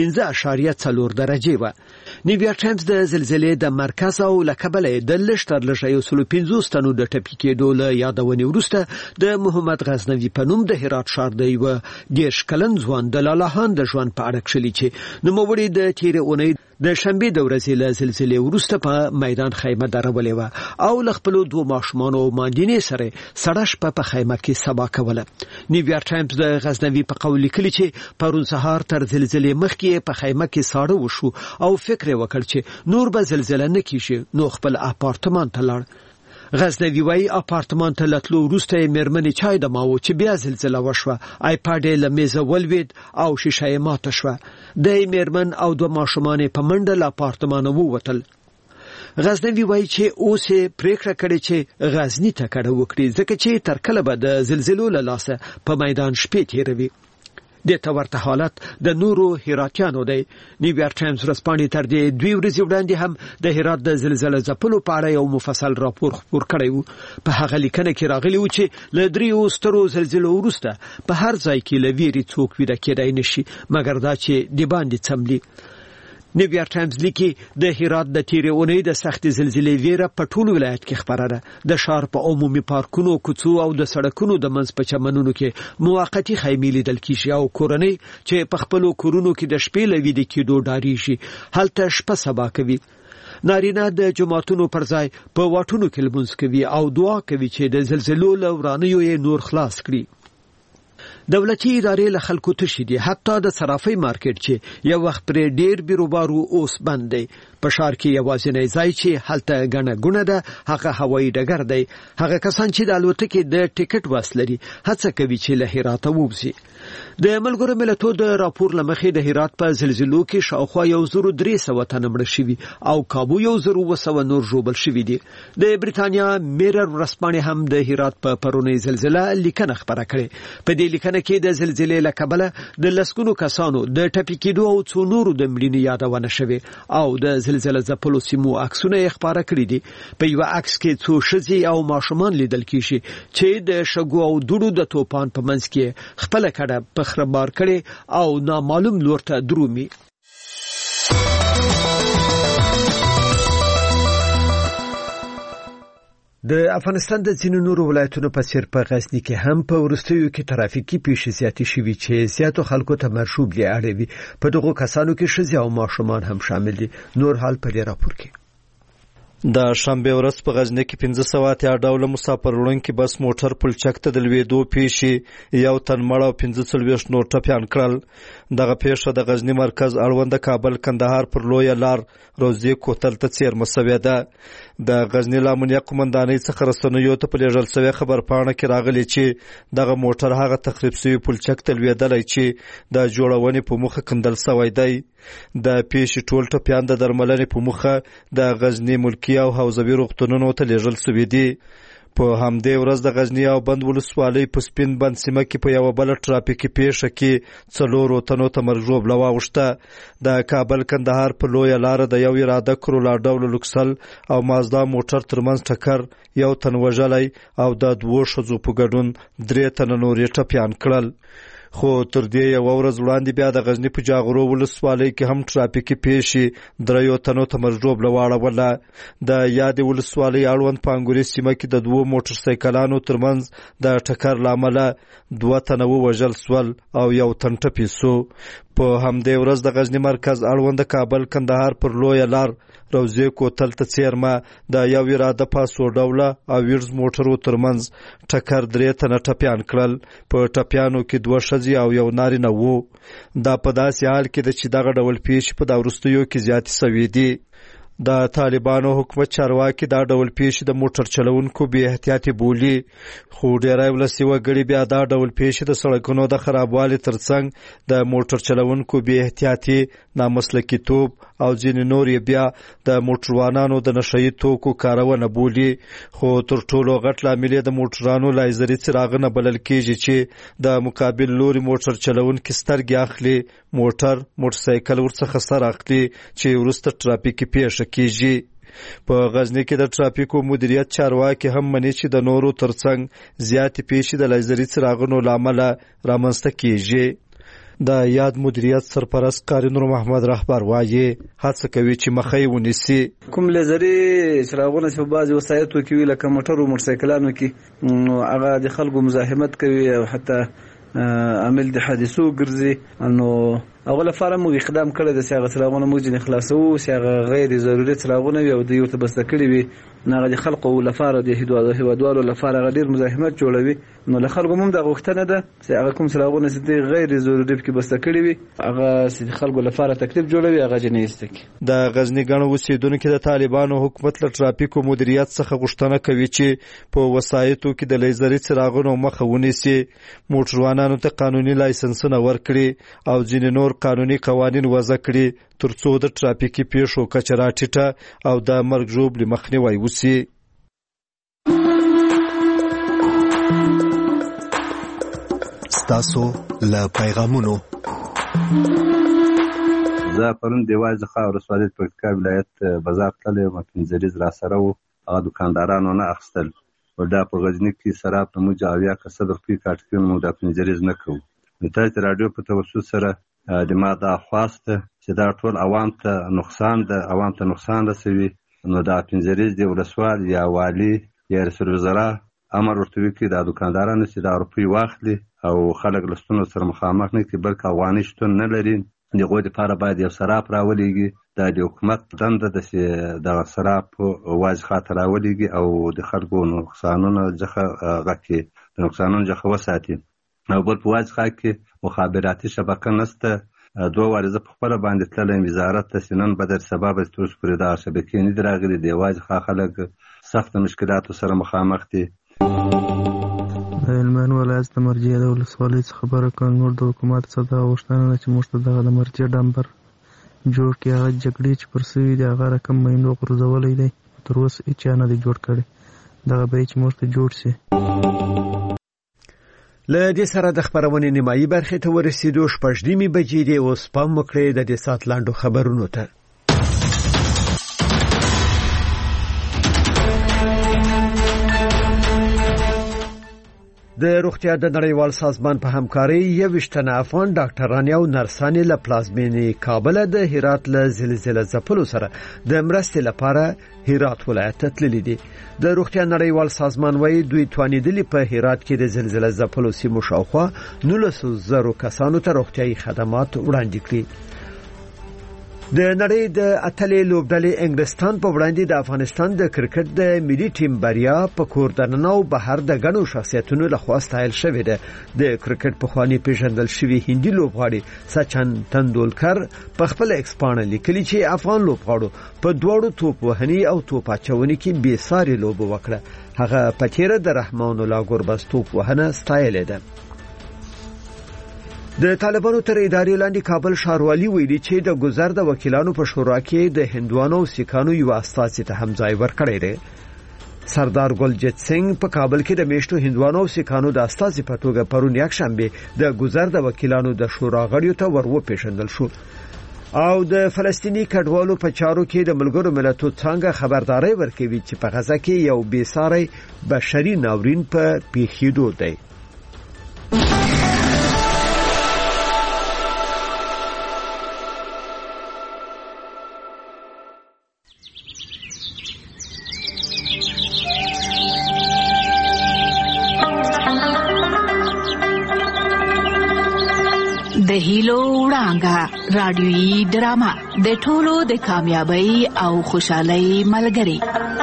5.4 درجه و. نیویارک ټایمز د زلزلې د مرکز او لکبلې د لشتر لږه 150 تنو د ټپي کېدو له یادونې وروسته د محمد غزنوي په نوم د هرات ښار دی و 10 کلن ځوان د لالاهان د ژوند په اړه کښلي چې نوموړي د تیرې اونۍ د شنبه د ورځې له زلزلې وروسته په میدان خیمه درولې و او له خپل 2 ماشومانو او ماندینې سره سړه شپه په خیمه کې سبا کوله. نیویارک ټایمز د غزنوي په قول لیکلي چې پرون سهار تر زلزلې مخکې په خیمه کې ساړه وشو او فکر وکړ چې نور به زلزلې نه کیږي، نو خپل اپارتمان ته لاړ. غزنوي وايي اپارتمان ته لتلو وروسته مېرمنې چای دماوه چې بیا زلزلہ وشوه. آیپاډ یې له میزه ولوېد او شیشه یې ماته شوه. د مېرمن او 2 ماشومان په منډه له اپارتمانه ووتل. غزنوي وايي چې اوس یې پریکړه کړې چې غزني ته کډه وکړي ځکه چې تر کله به د زلزلو له لاسه په میدان شپې تیروي. د تورته حالت د نورو هراتیانو دی. نیویارک ټایمز ورځپاڼې تر دې 2 ورځې وړاندې هم د هرات د زلزلې ځپلو په اړه یو مفصل راپور خپور کړی و. په هغه لیکنه کې راغلی و چې له 3 سترو زلزلو وروسته په هر ځای کې له ویرې څوک ویده کېدای نشي مګر دا چې د باندې څملي. نیویارک ټایمز لیکي د هرات د تیرې اونۍ د سختې زلزلې ویره په ټول ولایت کې خبره ده. د ښار په عمومي پارکونو، کوڅو او د سړکونو د منځ په چمنونو کې موقتی خیمې لیدل کیږي او کورنۍ چې په خپلو کورونو کې د شپې له ویده کېدو ډاریږي هلته شپه سبا کوي. نارینه د جماعتونو پر ځای په واټونو کې لمونځ کوي او دعا کوي چې د زلزلو له ورانیو یې نور خلاص کړي. دولتي ادارې له خلکو تشې دي، حتی د صرافۍ مارکیټ چې یو وخت پر ډیر بیروبارو اوس بند دی. په ښار کې یوازینی ځای چې هلته ګڼه ګونه ده هغه هوایي ډګر دی. هغه کسان چې د الوتکې د ټیکټ وس لري هڅه کوي چې له هراته ووځي. د ملګرو ملتونو د راپور لمخې د هرات په زلزلو کې شاوخوا 1300 تنه مړه شوي او کابو 1200 نور ژوبل شوي دي. د بریتانیا میرر ورځپاڼې هم د هرات په پرونی زلزلہ لیکنه خبره کړې. په دې لیکنه کې د زلزلې له کبله د لسګونو کسانو د ټپي کېدو او څو نورو د مړینې یادونه شوې او د زلزلې ځپلو سیمو عکسونه یې خبره کړي دي. په یو عکس کې څو ښځې او ماشومان لیدل کېږي چې د شګو او دوړو د توپان په منځ کې خپل کډه په خرابار کړي او نامعلوم لور ته درومي. د افغانستان د ځینو نورو ولایتونو په څیر په غزنی کې هم په ورستیو کې ترافیکي پیښې زیاتې شوي چې زیاتو خلکو ته مرشوب دي اړوي. په دغه کسانو کې ښځې او ماشومان هم شامل دي. نور حال په دې راپور کې. د شنبه ورځ په غزنی کې 1500 ډوله مسافر وړونکي بس موټر پلچک ته د لوېدو پیښې یو تن مړ او 45 نور ټپیان کړل. دغه پیښه د غزنی مرکز اړوند کابل کندهار پر لویه لار روزي کوتل ته څیرمه شوې ده. د غزنی لامنیه قومندانۍ څخه رسنیو ته په لیږل شوې خبرپاڼه کې راغلي چې دغه موټر هغه تخریب شوی پلچک ته لوېدلی چې د جوړونې په مخه کندل شوی دی. د پیښې ټول ټپیان د درملنې په مخه د غزنی ملکي او حوزوي روغتونونو ته لیږل شوي دي. په همدې ورځ د غزنی او بند ولسوالۍ په سپین بند سیمه کې په یو بل ټرافیکي پیښه کې 4 تنو ته مرګ ژوبله واوښته. د کابل کندهار په لویه لار د یو اراده کرولا ډول لوکسل او مازدا موټر ترمنځ ټکر یو تن وژلی او د 2 ښځو په ګډون 3 تنه نورې ټپیان کړل. خو تر دې یو ورځ وړاندې بیا د غزنی په جاغورو ولسوالۍ کې هم ټرافیکي پیښې 3 تنو ته مرګ ژوبله واړوله. د یادې ولسوالۍ اړوند په انګوري سیمه کې د 2 موټر سایکلانو ترمنځ د ټکر له امله 2 تنه ووژل سول او 1 تن ټپي سو. په همدې ورځ د غزنی مرکز اړوند کابل کندهار پر لویه لار روزي کوتل ته څیرمه د یو اراده پاسو ډوله او ویرز موټرو ترمنځ ټکر 3 تنه ټپیان کړل. په ټپیانو کې 2 ښځې او 1 نارینه وو. دا په داسې حال کې ده چې دغه ډول پیښې په دا وروستیو کې زیاتې شوې دي. د طالبانو حکومت چارواکي دا ډول پیښې د موټر چلونکو بې احتیاطي بولي. خو ډیری ولسي وګړي بیا دا ډول پیښې د سړکونو د خرابوالي ترڅنګ د موټر چلونکو بې احتیاطي، نامسلکیتوب او ځینې نور یې بیا د موټروانانو د نشهیي توکو کارونه بولي. خو تر ټولو غټ لامل د موټرانو لایزري څراغونه بلل کېږي چې د مقابل لوري موټر چلونکي سترګې اخلي، موټرسایکل ورڅخه سر اخلي چې وروسته ټرافیکي پیښه کېږي. په غزنی کې د ټرافیکو مدیریت چارواکي هم مني چې د نورو ترڅنګ زیاتې پیښې د لایزري څراغونو له امله رامنځته کېږي. د یاد مدیریت سرپرست قاری نور محمد رهبر وایي هڅه کوي چې مخه یې ونیسي. کوم لایزري څراغونه چې په بعضې وسایطو کې وي لکه موټرو موټرسایکلانو کې هغه د خلکو مزاحمت کوي او حتی عامل د حادثو ګرځي. نو اول لپاره موږ اقدام کړی د هغه څراغونه موږ ځینې خلاصوو چې هغه غیر ضروري څراغونه وي او دوی ورته بسته کړي وي. هغه د خلکو لپاره د هیوادوالو لپاره هغه ډېر مزاحمت جوړوي. نو له خلکو هم دغه غوښتنه ده چې هغه کوم څراغونه چې غیر ضروري پکې بسته کړي وي هغه چې د خلکو لپاره تکلیف جوړوي هغه جنې ایسته کړي. د غزني ګڼو اوسېدونکو د طالبانو حکومت له ټرافیکو مدیریت څخه غوښتنه کوي چې په وسایطو کې د لیزري څراغونو مخه ونیسي، موټروانانو ته قانوني لایسنسونه ورکړي او ځینې نور قانوني قوانین وضع کړي ترڅو د ټرافیکي پیښو کچه راټیټه او د مرګ ژوبلې مخنیوی وشي. ستاسو له پیغامونو زه پرون دیوال څخه ورسوالۍ پکتیکا ولایت بازار تللی وم، پنځه را سره وو، هغه دکاندارانو نه اخیستل. دا په غزني کې سراب په موږ 80 کسه د روپۍ کاټ کوي، موږ دا 15 نه کوو. د تاسو رادیو په توسط سره د ما دا خواسته چې دا ټول عوام ته نقصان ده، عوام ته نقصان رسوي. نو دا 15 دی ولسوال یا والی یا رئیس الوزرا امر ورته وکړي دا دکاندارانو چې دا روپۍ واخلي او خلک له ستونزو سره مخامخ نه کړي، بلکې افغاني شتون نه لري. د هغوی دپاره باید یو سراپ راولېږي. دا د حکومت دنده ده چې دغه سراپ واضح خاطر راولېږي او د خلکو نقصانونه څخه هغه کړي، د نقصانونو څخه وساتي. او بل په واځ خاک کې مخابراتي شبکه نشته. 2 وارې زه په خپله باندې تللی وزارت ته سنن به در سبا به تر اوسه پورې دغه شبکې نه دي راغلي. د یوازې خلک سخته مشکلاتو سره مخامخ دي. د هلمند ولایت د مرجع د ولسوالۍ څخه خبره کوم. نور د حکومت څخه دا غوښتنه ده چې موږ ته دغه د مرجع ډمبر جوړ کړي. هغه جګړې چې پر سوي دي هغه رقم میندو غورځولی دی، تر اوسه هېچا نه دی جوړ کړی. دغه به چې موږ ته جوړ شي. له دې سره د خبرونې نیمایي برخې ته ورسېدو. 6:30 بجې دي. اوس پام وکړئ د دې ساعت لاندو خبرونو ته. د روغتیا د نړیوال سازمان په همکارۍ 21 تنه افغان ډاکټران او نرسانې له پلازمینې کابل د هرات له زلزلې ځپلو سره د مرستې لپاره هرات ولایت ته تللي دي. د روغتیا نړیوال سازمان وايي دوی توانیدلي په هرات کې د زلزلې ځپلو سیمو شاوخوا 19,000 کسانو ته روغتیايي خدمات وړاندې کړي. د نړۍ د اتلې لوبډلې انګلستان په وړاندې د افغانستان د کرکټ د ملي ټیم بریا په کور دننه او بهر د غنو شخصیتونو لخوا ستایل شوې ده. د کرکټ پخوانی پیژندل شوی هندي لوبغاړي سچن تندولکر په خپل ایکسپانه لیکلي چې افغان لوبغاړو په دوړو توپ وهني او توپ اچونې کې بې ساري لوب وکړه. هغه په تیر د رحمان الله ګوربز توپ وهنه ستایل ده. د طالبانو تر ادارې لاندې کابل ښاروالي ویلي چې د گذر د وکیلانو په شورا کې د هندوانو او سیکانو یو استازي ته هم ځای ورکړی دی. سردار ګلجیت سنگ په کابل کې د میشتو هندوانو او سیکانو د استازي په توګه پرون یکشنبه د گذر د وکیلانو د شورا غړیو ته وروپېژندل شو. او د فلسطینی کډوالو په چارو کې د ملګرو ملتونو څنګه خبرداري ورکوي چې په غزه کې یو بېساري بشري ناورین په پیښېدو دی. د هیلو وړانګه رادیويي ډرامه د ټولو د کامیابی او خوشحالۍ ملګری.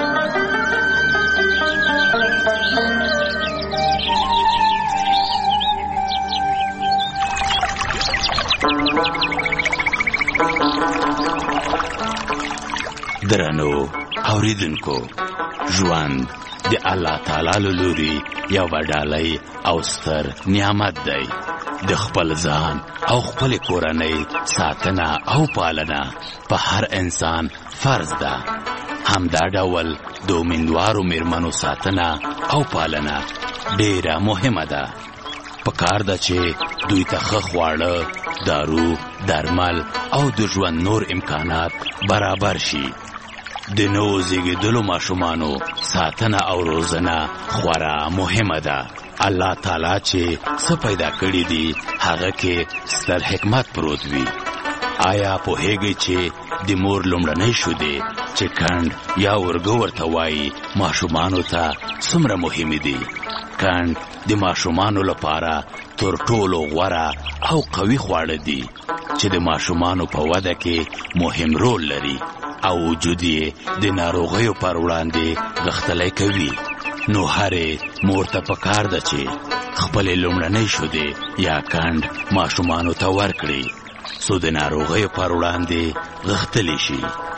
درنو اوریدونکو، ژوند د الله تعالی له لوري یو ډالۍ او ستر نعمت دی. د خپل ځان او خپل کورنۍ ساتنه او پالنه په هر انسان فرض ده. همدا ډول د امیندوارو میرمنو ساتنه او پالنه ډیره مهمه ده. پکار ده چې دوی ته ښه خواړه، دارو، درمل او د ژوند نور امکانات برابر شي. د نوو زیږېدلو ماشومانو ساتنه او روزنه خورا مهمه ده. الله تعالی چې څه پیدا کړی دی هغه کې ستر حکمت پروت وي. آیا پوهیږئ چې د مور لومړنۍ شیدې چې کند یا ورګو ورته وایي ماشومانو ته څومره مهمې دي؟ کند د ماشومانو لپاره تر ټولو غوره او قوي خواړه دي چې د ماشومانو په وده کې مهم رول لري او وجود یې د ناروغیو پر وړاندې غښتلی کوي. نو هرې مور ته پکار ده چې خپلې لومړنۍ شیدې یا کند ماشومانو ته ورکړي څو د ناروغیو پر وړاندې غښتلی شي.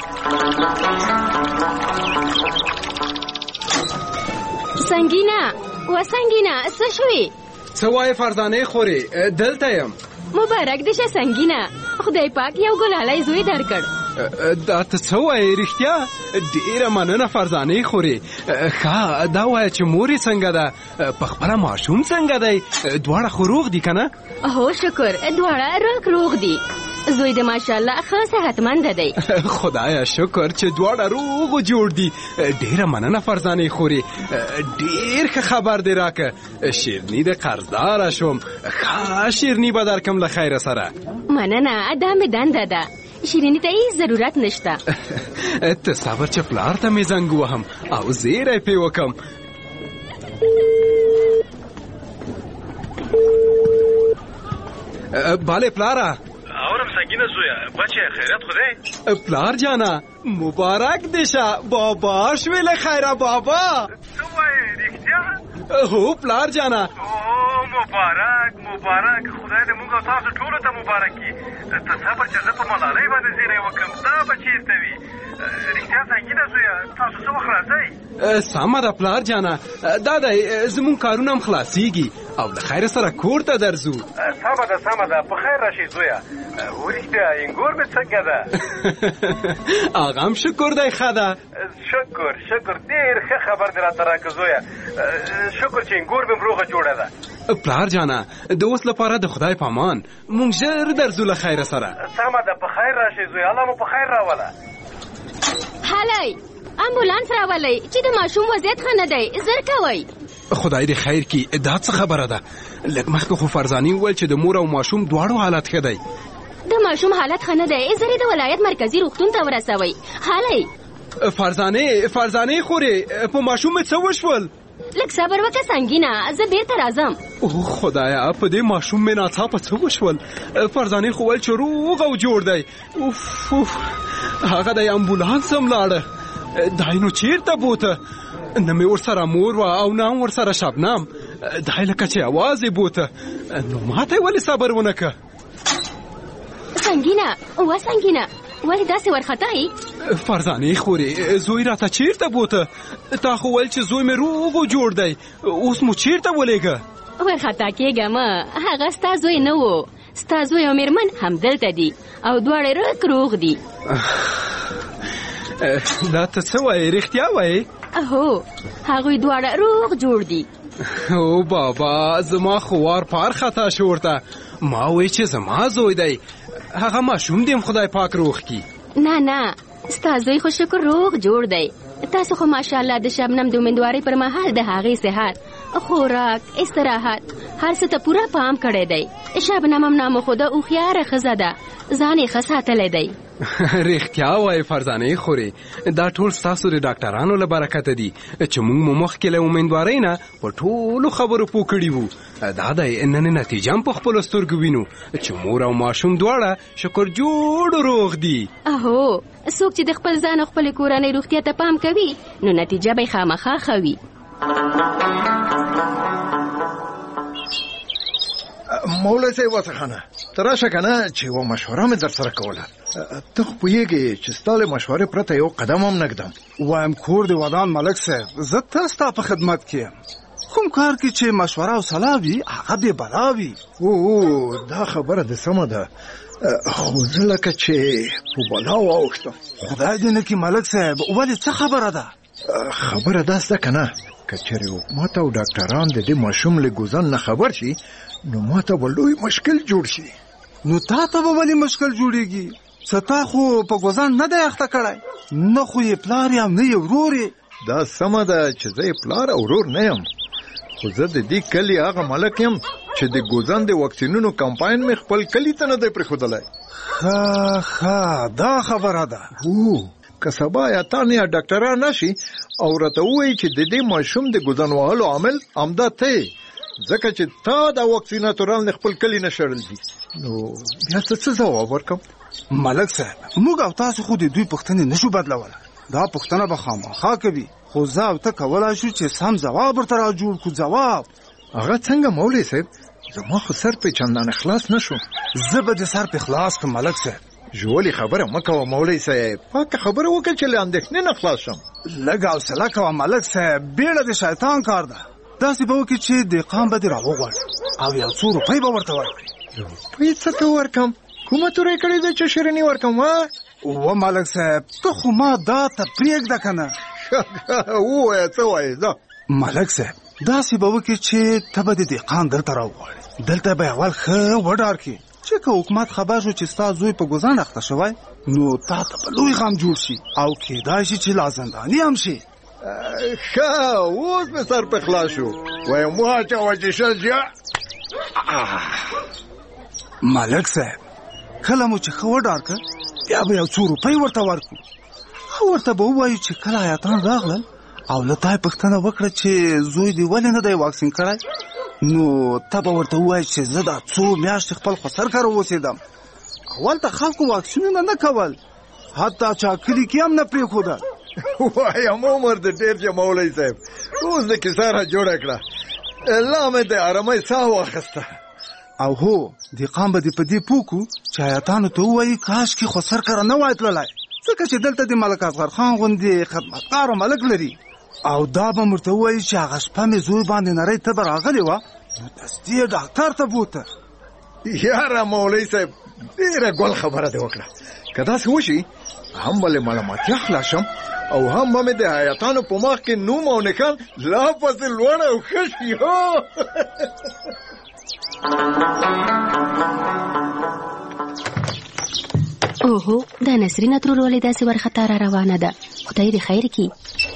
سنگینه څه شوي؟ څه وایې فرزانې خورې؟ دلته یم. مبارک دې شه سنگینه، خدای پاک یو ګلالی زوی درکړ. دا ته څه وایې؟ رښتیا ډېره مننه فرزانې خورې. ښه دا وایه چې مور یې څنګه ده؟ په خپله ماشوم څنګه دی؟ دواړه خو روغ دي که نه؟ هو شکر، دواړه روغ دي. زوی د ماشاءالله ښه صحتمند دی. خدایا شکر چې دواړه روغ و جوړ دي. ډېره مننه فرزانې خورې، ډېر ښه خبر دی راکه. شیرني د قرضداره شوم. ښه شیرني به درکم له خیره سره. مننه، دا مې دنده ده. شیرینی ته هیڅ ضرورت نشته. ته صبر چې پلار ته مې زنګ وهم او زیری پې وکم. باله پلاره. اورم سنگینه زویا، بچه خیرت خوده؟ پلار جانا مبارک دیشه، بابا شویل خیره بابا. تو وای رښتیا؟ هو پلار جانا. مبارک خدای دې موږ او تاسو ټولو ته مبارک کړي. ته صبر چې زه په ملالۍ باندې زیری وکړم دا به چېرته وي؟ رښتیا سنګینه زویه تاسو څه وخت راځئ؟ سمه ده پلار جانه دا دی زمونږ کارونه هم خلاصیږي او له خیر سره کور ته درځو. سمه ده په خیر راشي زویه. ورښتیا انګور مې څنګه ده؟ هغه هم شکر دی ښه ده. شکر ډېر ښه خبر دې راته راکړه زویه. شکر چې انګور مې روغه جوړه ده. پلار جانه د اوس لپاره د خدای په امان مونږ ژر درځو له خیره سره. سمه ده په خیر راشي زویه. الله مو په خیر راوله. هلئ امبولانس راولئ چې د ماشوم وضعیت ښه نه دی. زر کوئ. خدای دې خیر کړي. دا څه خبره ده؟ لږ مخکې خو فرزانې وویل چې د مور او ماشوم دواړو حالت ښه دی. د ماشوم حالت ښه نه دی. زر یې د ولایت مرکزي روغتون ته ورسوئ. هلئ فرزانې خورې په ماشوم مې څه وشول؟ لږ صبر وکړه سنګینه زه بیرته راځم. اوه خدایا په دې ماشوم مې ناڅاپه څه وشول؟ فرزانې خو ویل چې روغ او جوړ دی. اوف هغه د امبولانس هم لاړه. دای نو چیرته بوته؟ نه مې ورسره مور وه او نه هم ورسره شبنم. دای لکه چې اواز یې بوته. نو ماته یې ولې صبر ونه که؟ سنګینه ولې داسې ورخطایي؟ فرزانې خورې زوی راته چیرته بوته؟ تا خو ویل چې زوی مې روغ او جوړ دی. اوس مو چیرته ولېږه؟ ورخطا کېږه مه. هغه ستا زوی نه و. ستا زوی او مېرمن همدلته دي او دواړه روغ دي. دا ته څه وایې؟ رښتیا وایې؟ هو هغوی دواړه روغ جوړ دي. او بابا زما خو وار پار خطا شو ورته. ما وی چې زما زوی دی. هغه ماشوم دې خدای پاک روغ کی. نه ستا زوی خو شکر روغ جوړ دی. تاسو خو ماشاءالله د شبنم د امیندوارۍ پر مهال د هغې صحت خوراک استراحت هر څه ته پوره پام کړی دی. شبنم هم نامه خو د هوښیاره ښځه ده. ځان یې ښه ساتلی دی. رښتیا وایې فرزانې خورې دا ټول ستاسو د ډاکټرانو له برکته دي چې موږ مو مخکې له امیندوارۍ نه په ټولو خبرو پوه کړي وو. دا دی نن نتیجه هم په خپلو سترګو وینو چې مور او ماشوم دواړه شکر جوړ روغ دي. اهو څوک چې د خپل ځان او خپلې کورنۍ روغتیا ته پام کوي نو نتیجه به یې خامخا ښه وي. مولوي صاحب وڅخانه ته راشه کنه چې یوه مشوره مې در سره کوله. ته خو پوهېږې چې ستا له مشورې پرته یو قدم هم نه ږدم. وایم کور دې ودان ملک صاحب زه تل ستا په خدمت کې یم. کوم کار کې چې مشوره او صلاح وي هغه بې بلا وي. دا خبره دې سمه ده خو زه لکه چې په بلا واوښتم. خدای دې نه کړي ملک صاحب ولې څه خبره ده؟ خبره داسې ده که نه که چېرې حکومت او ډاکټران د دې ماشوم له ګوزن نه خبر شي نو ماته به لوی مشکل جوړ شي. نو تا ته به ولې مشکل جوړېږي؟ څه تا خو په ګوزن نه دی اخته کړی؟ نه خو یې پلار یم نه یې ورور یې. دا سمه ده چې زه یې پلار او ورور نه یم خو زه د دې کلي هغه ملک یم چې د ګوزن د واکسینونو کمپاین مې خپل کلي ته نه دی پرېښودلی. ښه دا خبره ده. که سبا یا تا نه یا ډاکټران راشي او راته ووایي چې د دې ماشوم د ګوزن وهلو عامل همدا ته یې ځکه چې تا دا واکسیناتوران خپل کلي نه شړل دي نو بیا څه ځواب ورکم؟ ملک صاحب موږ او تاسو خو د دوی پوښتنې نشو بدلولی. دا پوښتنه به خامخا کوي خو زه او ته کولی شو چې سم ځواب ورته را جوړ کړو. ځواب هغه څنګه مولوي صاحب؟ زما خو سر پې چندانه خلاص نه شو. زه به دې سر پې خلاص کړم ملک صاحب. ژولې خبره مه کوه مولوي صاحب. پاکه خبره وکړه چې له اندېښنې نه خلاص شم. لږ حوصله کوه ملک صاحب. بیړه د شیطان کار ده. داسې به وکړي چې دهقان به دې راوغواړي او یو څو روپۍ به ورته ورکړي. روپۍ څه ته ورکړم؟ کومه تورې کړې ده چې شیریني ورکړم؟ و ملک صاحب ته خو ما دا ته پرېږده که نه. ووایه څه وایې ځه. ملک صاحب داسې به وکړي چې ته به د دهقان دلته راوغواړي. دلته به اول ښه وډار کړي چې که حکومت خبر شو چې ستا زوی په ګوزن اخته شوی نو تا ته به لوی غم جوړ شي او کېدای شي چې لا زنداني هم شي. ښه اوس مې سر په خلاص شو. وایم واچوه چې شل جیا. ملک صاحب کله مو چې ښه وډار که بیا به یو څو روپۍ ورته ورکړو او ورته به ووایو چې کله آیاتان راغلل او له تا یې پوښتنه وکړه چې زوی دې ولې نه دی واکسین کړی نو ته به ورته ووایې چې زه دا څو میاشتې خپل خسر کره اوسېدم. اول ته خلکو واکسینونه نه کول حتی چا کلي کې هم نه پرېښودل. وایم عمر دې ډېر چې مولوي صاحب اوس د کیسه را جوړه کړه. الله مې د آرامۍ ساه واخیسته. او هو دقام به دې په دې پوکو چې آیاتانو ته ووایي کاش کې خو سرکره نه وای تللی، ځکه چې دلته د ملک اصغر خان غوندې خدمتګاره ملک لري. او دا به ورته ووایي چې هغه شپه مې زوی باندې نری تبه راغلې وه، نو دستي یې ډاکټر ته بوته. یاره مولوي صاحب ډېره ګل خبره دې وکړه. که داسې وشي هم به له ملامتیا خلاص شم او هم به مې د حیاتانو په مخ کې نوم او نښان لا پسې لوړ او ښه شي. اوهو دا نسرینه ترور ولې داسې ورخطا را روانه ده؟ خدای دې خیر کړي.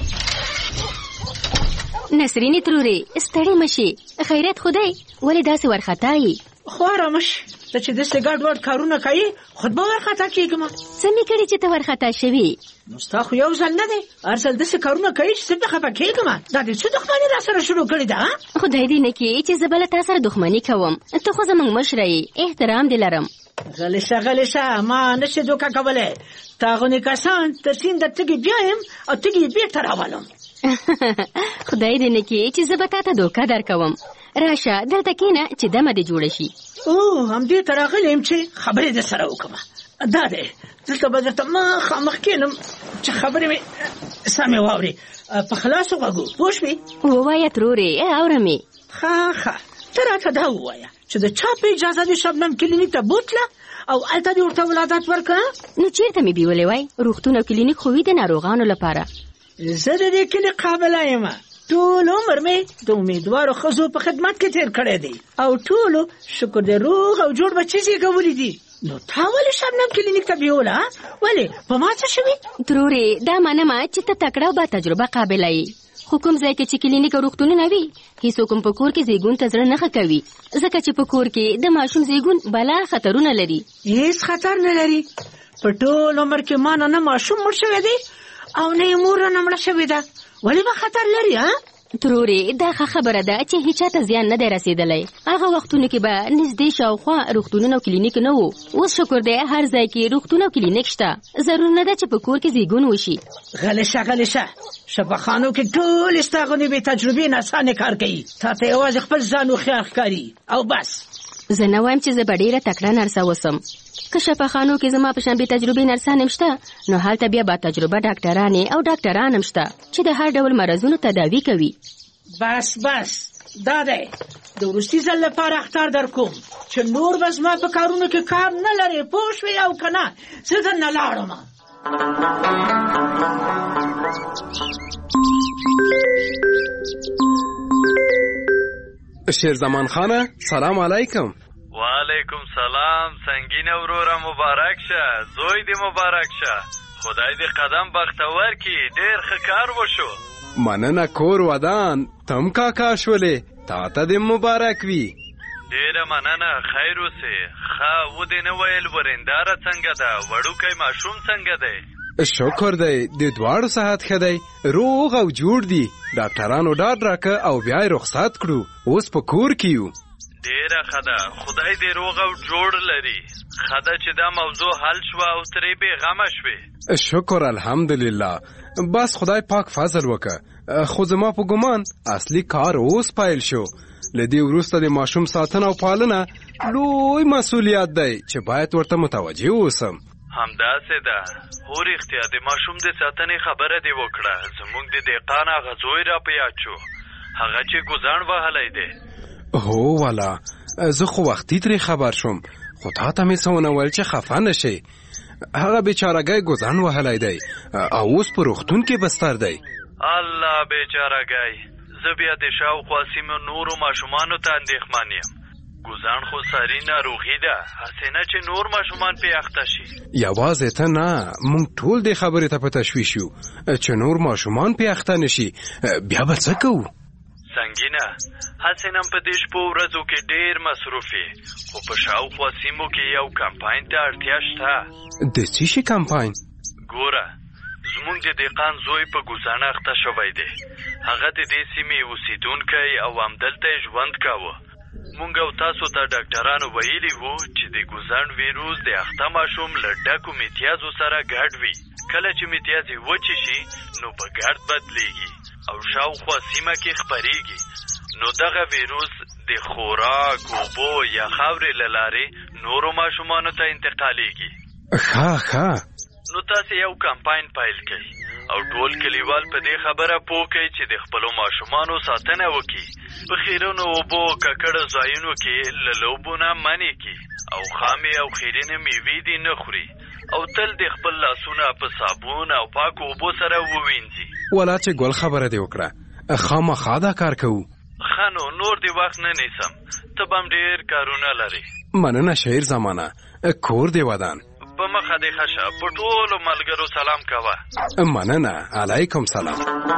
نسرینې ترورې ستړې مشي، خیرت خدای ولې داسې ورخطا یې؟ خو آرامه شي، ته چې داسې ګډ وډ کارونه کوي خود به ورخطا کېږم. څه مې کړي چې ته ورخطا شوې؟ نو ستا خو یو ځل نه دی، هر ځل داسې کارونه کوي چې زه به خفه کېږم. دا دې څه دښمني را سره شروع کړې ده؟ خدای دې نه کړي چې زه به له تا سره دښمني کوم. ته خو زموږ مشره یې، احترام دې لرم. غلی شه ما نشي دوکه کولی. تا غونې کسان تر سیند د تږي بیایم او تږي یې بېرته راولم. خدای دې نه کړي چې زه به تا ته دوکه درکوم. راشه دلته کښېنه چې دمه دې جوړه شي. همدې ته راغلی یم چې خبرې در سره وکړم. دا دی دلته به درته مخامخ کښېنم چې خبرې مې سمې واورې په خلاصو غوږو. پوه شوې؟ ووایه ترورې اورم یې. ښه ته راته دا ووایه چې د چا په اجازه دې شبنم کلینیک ته بوتله او هلته دې ورته ولادت ورکړه؟ نو چېرته مې بیولې وای؟ روغتون او کلینیک خو وي د ناروغانو لپاره. زه د دې کلي قابله یم. ټول عمر مې د امیدوارو ښځو په خدمت کې تیر کړی دی او ټولو شکر دې روغ او جوړ بچي زېږولي دي. نو تا ولې شبنم کلینیک ته بیوله؟ ولې په ما څه شوي؟ ترورې دا منمه چې ته تکړه او با تجربه قابله یې، خو کوم ځای کې چې کلینیک او روغتونونه وي هیڅوک هم په کور کې زیږون ته زړه نه ښه کوي، ځکه چې په کور کې د ماشوم زیږون بلا خطرونه لري. هیڅ خطر نه لري. په ټول عمر کې ما نه ماشوم مړ شوی دی او نه یې مور نه مړه شوې ده. ولې به خطر لري؟ ترورې دا ښه خبره ده چې هیچا ته زیان نه دی رسېدلی. هغه وختونو کې به نږدې شاوخوا روغتونونه او کلینیک نه وو. اوس شکر دی هر ځای کې روغتون او کلینیک شته. ضرور نه ده چې په کور کې زیږون وشي. غلی شه شفاخانو کې ټول ستا غوندې بې تجربې ناسانې کار کوي. تا ته یوازې خپل ځان هوښیار ښکاري او بس. زه نه وایم چې زه به ډېره تکړه نرسه اوسم. که شفاخانو کې زما په شان بې تجربې نرسان هم شته نو هلته بیا با تجربه ډاکټرانې او ډاکټران هم شته چې د هر ډول مرضونو تداوي کوي. بس دا دی د وروستي ځل لپاره اخطار در کوم چې نور به زما په کارونو کې کار نه لرې. پوه شوې او که نه زه درنه لاړم. شیرزمان خانه سلام علیکم. وعلیکم سلام. سنگینه وروره مبارک شه، زوی دې مبارک شه. خدای دې قدم بختور کی، ډېر ښه کار وشو. مننه کور ودان تم کاکا شولې، تا ته دې مبارک وي. ډېره مننه، خیر اوسې. ښه و دې نه ویل ورېنداره څنګه ده، وړوکی ماشوم څنګه دی؟ شکر دی د دواړو صحت ښه دی، روغ او جوړ دي. ډاکټرانو ډاډ راکه او بیا یې رخصت کړو، اوس په کور کې یو. ډېره ښه ده، خدای دې روغ او جوړ لري. ښه ده چې دا موضوع حل شوه او ترې بېغمه شوې. شکر الحمدلله. بس خدای پاک فضل وکړه. خو زما په ګمان اصلي کار اوس پیل شو. له دې وروسته د ماشوم ساتنه او پالنه لوی مسؤلیت دی چې باید ورته متوجه اوسم. همداسې ده. هو رښتیا د ماشوم د ساتنې خبره دې وکړه. زموږ د دهقان هغه زوی را په یاد شو، هغه چې ګوزاڼ وهلی دی. هو والا زه خو وختي ترې خبر شوم، خو تا ته مې څه ونه ویل چې خفه نه شې. هغه بیچارهګی ګوزاڼ وهلی دی او اوس په روغتون کې بستر دی. الله بیچارهګی. زه بیا د شاوخوا سیمو نورو ماشومانو ته اندېښمن یم. ګوزاڼ خو ساري ناروغي ده، هسې نه چې نور ماشومان پې اخته شي. یوازې ته نه، موږ ټول دې خبرې ته په تشویش یو چې نور ماشومان پې اخته نشي. بیا به څه کوو؟ سنگینه، هسې نن په دې شپو ورځو کې ډېر مصروف یې، خو په شاوخوا سیمو کې یو کمپاین ته اړتیا شته. د څه شي کمپاین؟ ګوره، زموږ د دهقان زوی په ګوزاڼه اخته شوی دی. هغه د دې سیمې اوسېدونکی او همدلته یې ژوند کاوه. مونږ او تاسو ته ډاکټرانو ویلي وو چې د ګوزاڼ ویروس د اخته ماشوم له ډکو میتیازو سره ګډ وي. کله چې میتیازې وچې شي نو په ګرد بدلیږي او شاوخوا سیمه کې خپریږي. نو دغه ویروس د خوراک، اوبو یا خاورې له لارې نورو ماشومانو ته انتقالیږي. ښه نو تاسې یو کمپاین پیل کړئ او ټول کلیوال په دې خبره پوه کړئ چې د خپلو ماشومانو ساتنه وکړي، په خیرنو اوبو ککړو ځایونو کې له لوبو نه منع کړي او خامې او خیرنې میوې دې نه خوري او تل د خپل لاسونه په صابون او پاکو اوبو سره ووینځي. ولا چې ګل خبره دې وکړه، خامخا دا کار کوو. ښه نو نور دې وخت نه نیسم، ته به هم ډېر کارونه لرې. مننه شهیر زمانه، کور دې ودان. په مخه دې ښه شه، په ټولو ملګرو سلام کوه. مننه، علیکم سلام.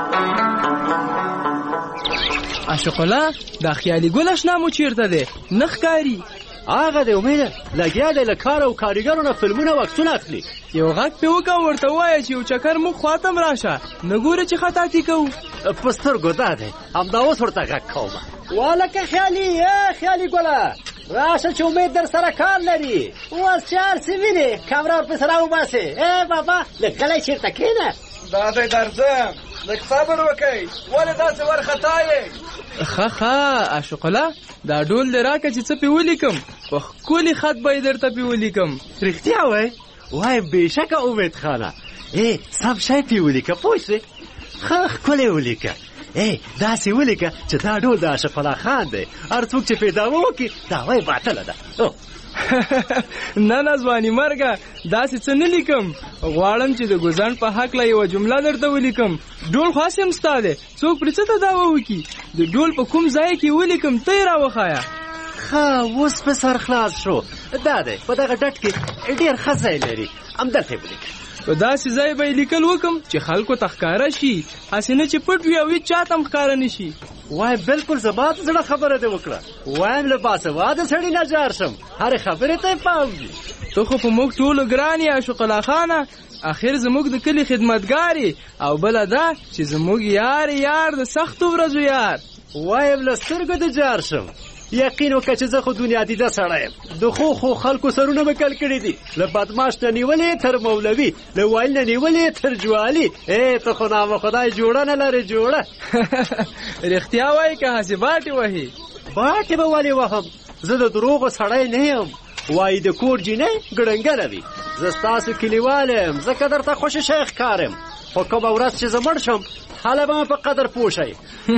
عاشق الله، دا خیالي ګل اشنا مو چیرته دی؟ نه ښکاري. هغه دی امیده، لګیا دی له کار او کارګرو نه فلمونه او عکسونه اخلي. یو غږ پې وکړه ورته ووایه چې یو چکر موږ خواته م راشه، نه ګوره چې خطاطي کوو. په سترګو دا دی، همدا اوس ورته غږ کومه. والکه خیالي، خیالي ګله راشه چې امید در سره کار لري. اوس چې هر څه وینې کمره ورپسې راوباسې. بابا لږ غلی چېرته کښېنه. دا دی درځم، لږ صبر وکئ، ولې داسې وارخطا یې؟ ښه عاشق الله، دا ډول دې راکړه چې څه پې ولیکم، په ښکلي خط به یې درته پې ولیکم. رښتیا وای بېشکه امید خانه، سم شی پې ولیکه پوه شوې. ښه ښکلی ولیکه، داسې ولیکه چې دا ډول د اشرف الله خان دی، هر څوک چې پې دعوه وکړي دعوه یې باطله ده. نه ځواني مرګه، داسې څه نه لیکم. غواړم چې د ګوزڼ په هکله یوه جمله درته ولیکم. ډول خاص هم ستا دی، څوک پرې څه ته دعوه وکړي. د ډول په کوم ځای کې ولیکم ته یې راوښایه. ښه اوس په سر خلاص شو. دا دی په دغه ډټ کې ډېر ښه ځای لري، همدلته یې ولیکه. په داسې ځای به یې لیکل وکم چې خلکو ته ښکاره شي، هسې نه چې پټ وي او هېڅ چا ته هم ښکاره نه شي. وای بالکل زما د زړه خبره دې وکړه. وایم له باسواده سړي نه جار شم، هرې خبرې ته یې پام وي. ته خو په موږ ټولو ګران یې عاشق الله خانه، اخر زموږ د کلي خدمتګار یې، او بله دا چې زموږ یار د سختو ورځو یار. وایم له سترګو د جار شم. یقین وکړه چې زه خو دنیا دیده سړی یم. د خو خلکو سرونه مې کل کړي دي، له بدماش نه نیولې تر مولوي، له وایل نه نیولې تر جوالي. ته خو نامه خدای جوړه نه لرې جوړه. رښتیا وایي که هسې باټې وهي؟ باټې به ولې وهم، زه د دروغو سړی نه یم. وایي د کور جینۍ ګړنګله وي. زه ستاسو کلیوال یم، ځکه درته خوشې شی ښکارم. خو کومه ورځ چې زه مړ شم هله به مې په قدر پوه شئ.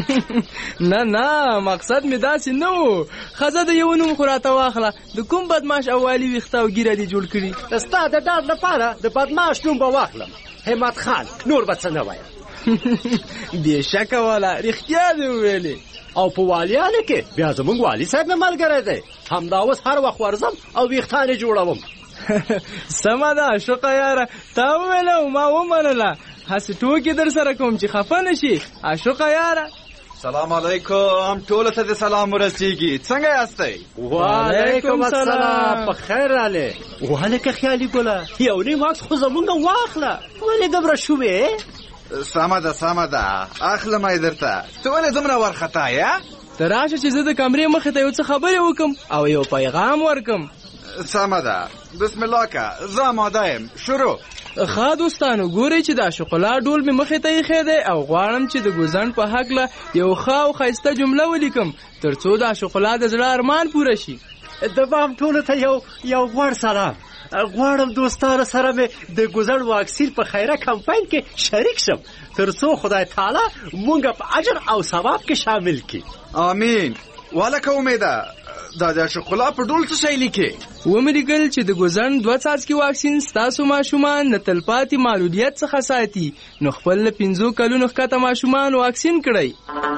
نه مقصد مې داسې نه و. ښځه د یو نوم خو راته واخله، د کوم بدماش او والي ویښته او ږیره دې جوړ کړي. ستا د ډاډ لپاره د بدماش نوم به واخلم، همت خان، نور به څه نه وایم. بېشکه والا رښتیا دې وویلې. او په والیانو کې بیا زموږ والي صاحب مې ملګری دی، همدا اوس هر وخت ورځم او ویښتان یې جوړوم. سمه ده عاشقه یاره، تا وویله او ما ومنله. هسې ټوکې در سره کوم چې خفه نه شي عاشقه یاره. سلام علیکم، ټولو ته د سلام ورسیږي. څنګه یاستئ؟ وعلیکم السلام، په خیر راغلې. والکه خیالي ګله، یو نیم عکس خو زمونږ واخله، ولې دومره شوې؟ سمه ده اخلم یې درته. ته ولې دومره وارخطا یې؟ ته راشه چې زه د کمرې مخې ته یو څه خبرې وکم او یو پیغام ورکم. سمه ده، بسم الله که، زه آماده یم، شروع. ښه دوستانو، ګورئ چې د عاشق الله ډول مې مخې ته ایښی دی او غواړم چې د ګوزڼ په هکله یو ښه او ښایسته جمله ولیکم تر څو د عاشق الله د زړه ارمان پوره شي. د بام ټولو ته یو غوړ سلام. غواړم دوستانو سره مې د ګوزڼ واکسین په خیره کمپاین کې شریک شم تر څو خدای تعالی مونږ په اجر او ثواب کې شامل کړي. آمین. والکه امیده، دا د عاشق الله په ډول څه شی لیکې؟ ومې لیکل چې د ګوزڼ 2 څاڅکي واکسین ستاسو ماشومان د تلپاتې معلولیت څخه ساتي، نو خپل له 5 کلونو ښکته ماشومان واکسین کړئ.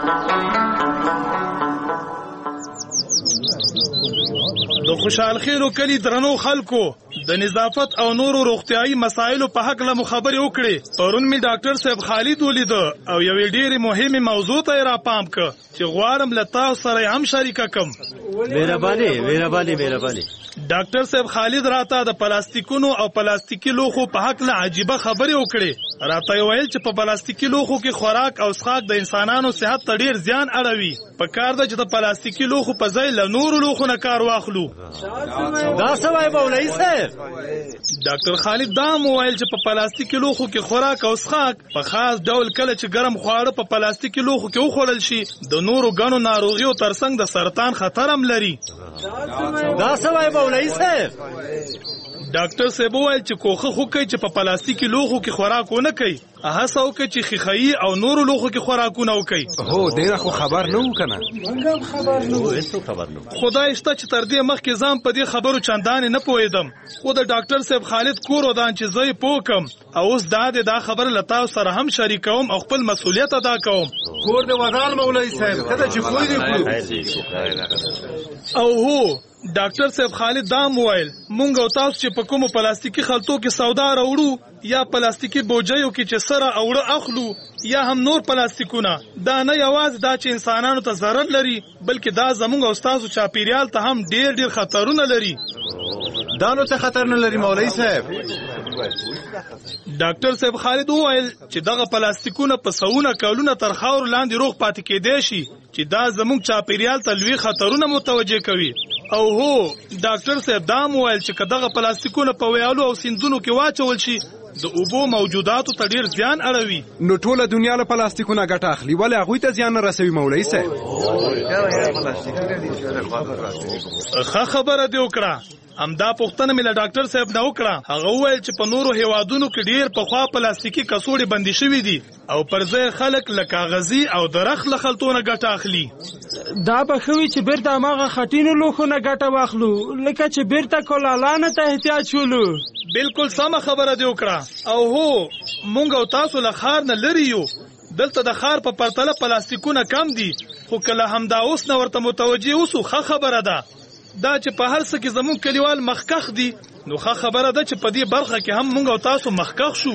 د خوشحال خیرو کلی درنو خلکو، د نظافت او نورو روغتیايي مسایلو په حق له خبرې وکړې. پرون می ډاکټر صاحب خالد ولید او یوې ډېرې مهمه موضوع ته را پام ک چې غواړم له تاسو سره هم شریکه کم. مهرباني. ډاکټر صاحب خالد راته د پلاستیکونو او پلاستیکي لوښو په حق له عجیبه خبرې وکړې. راته ویل چې په پلاستیکي لوښو کې خوراک او څښاک د انسانانو صحت ته ډیر زیان اړوي. په کار ده چې د پلاستیکي لوښو په ځای له نورو لوښو نه کار واخلو. دا څه وایي مولوي صاحب؟ ډاکټر خالد دا وویل چې په پلاستیکي لوښو کې خوراک او څښاک په خاص ډول کله چې ګرم خواړه په پلاستیکي لوښو کې وخوړل شي د نورو ګڼو ناروغیو ترڅنګ د سرطان خطر هم لري. دا څه وایي مولوي صاحب؟ ډاکټر صاحب وویل چې کوښښ وکړئ چې په پلاستیکي لوښو کې خوراک ونه کوئ. هڅه وکړئ چې ښیښایي او نورو لوښو کې خوراکونه وکړئ. هو ډېره خو خبر نه وو که نه؟ خدای شته چې تر دې مخکې ځان په دې خبرو چندانې نه پوهېدم، خو د ډاکټر صاحب خالد کور ودان چې زه یې پوه کړم او اوس دا خبره له تاسو سره هم شریکوم او خپل مسؤلیت ادا کوم. کور دې ودان مولوي صاحب، ښه ده چې پوه دې کړو. او هو ډاکټر صاحب خالد دا وویل مونږ او تاسو چې په کومو پلاستیکي خلطو کې سودا راوړو یا پلاستیکي بوجیو کې چې سره اوړه اخلو یا هم نور پلاستیکونه، دا نه یوازې دا چې انسانانو ته ضرر لري بلکې دا زمونږ او تاسو چاپیریال ته هم ډیر ډیر خطرونه لري. دا نو څه خطر نه لري مولوي صاحب؟ ډاکټر صاحب خالد وویل چې دغه پلاستیکونه په سوونه کلونه تر خاورو لاندې روغ پاتې کېدای شي چې دا زموږ چاپیریال ته لوی خطرونه متوجه کوي. او هو ډاکټر صاحب دا وویل چې که دغه پلاستیکونه په ویالو او سیندونو کې واچول شي د اوبو موجوداتو ته ډیر زیان اړوي. نو ټوله دنیا له پلاستیکونه ګټه اخلي، ولې هغوی ته زیان نه رسوي مولوي صاحب؟ ښه خبره دې وکړه. همدا پوښتنه مې له ډاکټر صاحب نه وکړه. هغه وویل چې په نورو هیوادونو کې ډیر پخوا پلاستیکي کڅوړې بندي شوي دي او پر ځای خلک له کاغذي او درخت له خلطونه ګټه اخلي. دا به ښه وي چې بیرته هماغه خټینو لوښو نه ګټه واخلو لکه چې بیرته کولالانو ته احتیاج شولو. بالکل سمه خبره دې وکړه. او هو مونږ او تاسو له ښار نه لرې یو، دلته د ښار په پرتله پلاستیکونه کم دي، خو کله همدا اوس نه ورته متوجه اوسو ښه خبره ده. دا چې په هر څه کې زموږ کلیوال مخکښ دي نو ښه خبره ده چې په دې برخه کې هم مونږ او تاسو مخکښ شو.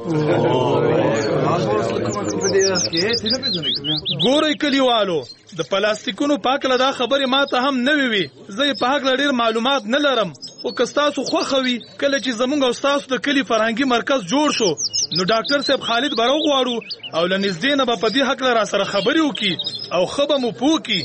ګورئ کلیوالو، د پلاستیکونو په هکله دا خبرې ما ته هم نوې وي. زه یې په هکله ډېر معلومات نه لرم، خو که ستاسو خوښه وي کله چې زموږ او ستاسو د کلي فرهنګي مرکز جوړ شو نو ډاکټر صاحب خالد به راوغواړو او له نږدې نه به په دې هکله را سره خبرې وکړي او ښه به مو پوه کړي.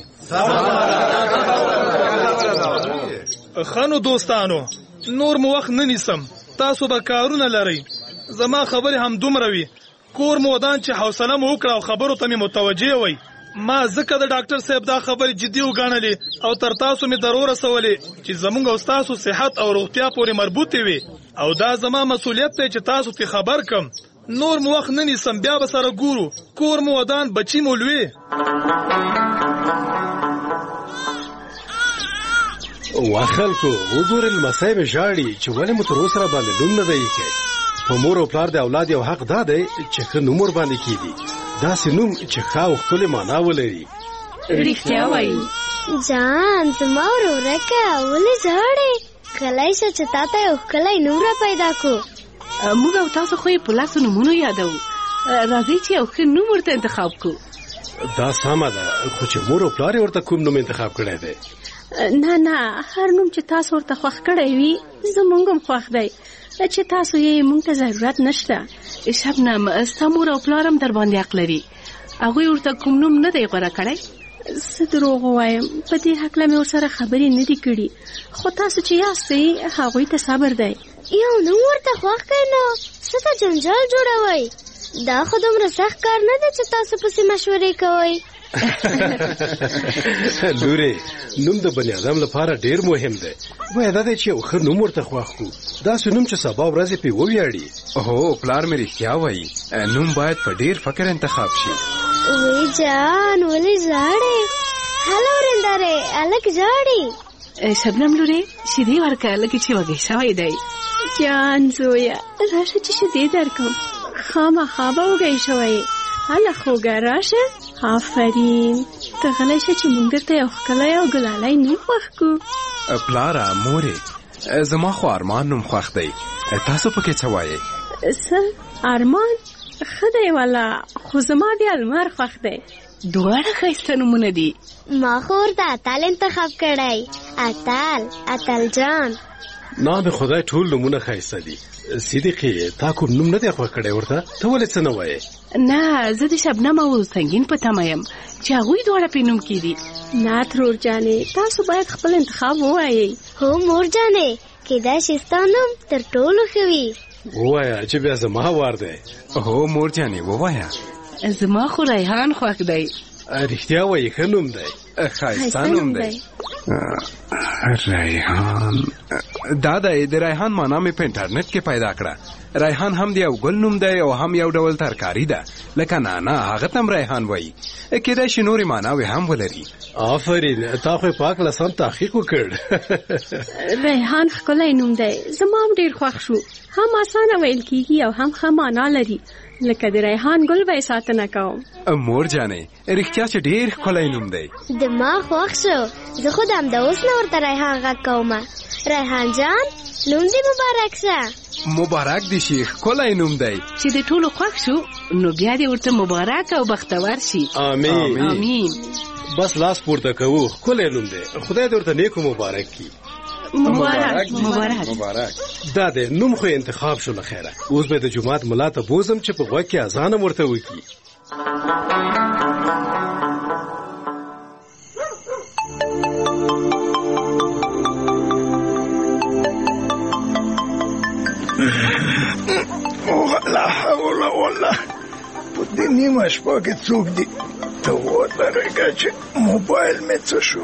ښه نو دوستانو، نور مو وخت نه نیسم، تاسو به کارونه لرئ. زما خبرې هم دومره وي. کور مو ودان چې حوصله مو وکړه او خبرو ته مې متوجه وئ. ما ځکه د ډاکټر صاحب دا خبرې جدي وګڼلې او تر تاسو مې در ورسولې چې زموږ او ستاسو صحت او روغتیا پورې مربوطې وي او دا زما مسؤلیت دی چې تاسو ته خبر کم. نور مو وخت نه نیسم، بیا به سره ګورو. کور مو ودان، بچی مو لوی. وا خلکو وګورئ لمسی مې ژاړي چې ولې مو تر اوسه راباندې نوم نه دی ایښی. په مور او پلار د اولاد یو حق دا دی چې ښه نوم ورباندې کېږي، داسې نوم چې ښه او ښکلې معنا ولري. رښتیا وایي جان زما ورورکه ولې ژاړې؟ کلی شه چې تا ته یو ښکلی نوم را پیدا کړو. موږ او تاسو خو یې په لاسو نومونو یادوو. راځئ چې یو ښه نوم ورته انتخاب کړو. دا سمه ده، خو چې مور او پلار یې ورته کوم نوم انتخاب کړی دی؟ نه هر نوم چې تاسو ورته خوښ کړی وي زموږ هم خوښ دی، چې تاسو یې موږ ته ضرورت نشته. شبنم ستا مور او پلار هم در باندې حق لري، هغوی ورته کوم نوم نه دی غوره کړی. څه دروغ ووایم، په دې هکله مې ورسره خبرې نه دي کړي، خو تاسو چې یاستئ هغوی ته صبر دی. یو نوم ورته خوښ کړئ نو څه ته جنجال جوړوئ؟ دا خو دومره سخت کار نه دی چې تاسو پسې مشورې کوئ. لورې، نوم د بني ادم لپاره ډیر مهم دی. باید دا دی چې یو ښه نوم ورته خوښ کړو، داسې نوم چې سبا ورځې پرې وویاړي. هو پلار مې رښتیا وایي، نوم باید په ډیر فکر انتخاب شي. وی جان ولې ژاړې؟ هلو ورېندارې هلک ژاړي. شبنم لورې شیدې ورکړه لکه چې وږی شوی دی. جان زویه راشه چې شیدې درکړم، خامخا به وږی شوی یې. هله خوږه راشه. آفرین، ته غلی شه چې موږ درته یو ښکلی او ګلالی نوم خوښ کړو. پلاره مورې، زما خو ارمان نوم خوښ دی، تاسو پکې څه وایئ؟ څه ارمان؟ ښه دی والا، خو زما بیا لمر خوښ دی. دواړه ښایسته نومونه دي. ما خو ورته اتل انتخاب کړی، اتل جان. نام خدای ټول نمونه ښایسته دي. صدیقې تا کوم نوم نه دی خوښ کړی ورته؟ ته ولې څه نه وایې؟ نه زه د شبنم او سنگین په تمه یم چې هغوی دواړه په نوم کې دي. نه ترور جانې تاسو باید خپل انتخاب ووایئ. هو مور جانې کېدای شي ستا نوم تر ټولو ښه وي. ووایه چې بیا زما وار دی. هو مور جانې ووایه. زما خو ریحان خوښ دی. رښتیا وایي ښه نوم دی. ښایسته نوم دی. ریحان دا د ریحان معنا مې په انټرنیټ کې پیدا کړه. ریحان هم دی یو ګل نوم دی او هم یو ډول ترکاری ده لکه نانا هغه تم ریحان وایي. کېدای شي نورې معناوې هم ولري. آفرین تا خو پاک لسان تحقیق وکړ. ریحان ښکلی نوم دی زما هم ډېر خوښ شو. هم اسانه ویل کېږي او هم ښه معنا لري لکه د ریحان ګل به یې ساتنه کوم. مور جانې رښتیا چې ډېر ښکلی نوم دی. دما خوښ شو. زه خو د همداوس نه ورته ریحان غږ کومه. ریحان جان نوم دې مبارک شه. مبارک دې شي ښکلی نوم دی. چې د ټولو خوښ شو نو بیا دې ورته مبارک او بختور شي. آمین آمین. بس لاس پورته کوو ښکلی نوم دی. خدای دې ورته نیکو مبارک کړي. مبارک مبارک مبارک. دا دی نوم خو انتخاب شو لخیره. اوس به د جمعات ملا ته بوزم چې په غوږ کې اذان هم ورته وکړي. لا حول ولا په دې نیمه شپه کې څوک دي؟ ته ودرېږه چې موبایل مې څه شو.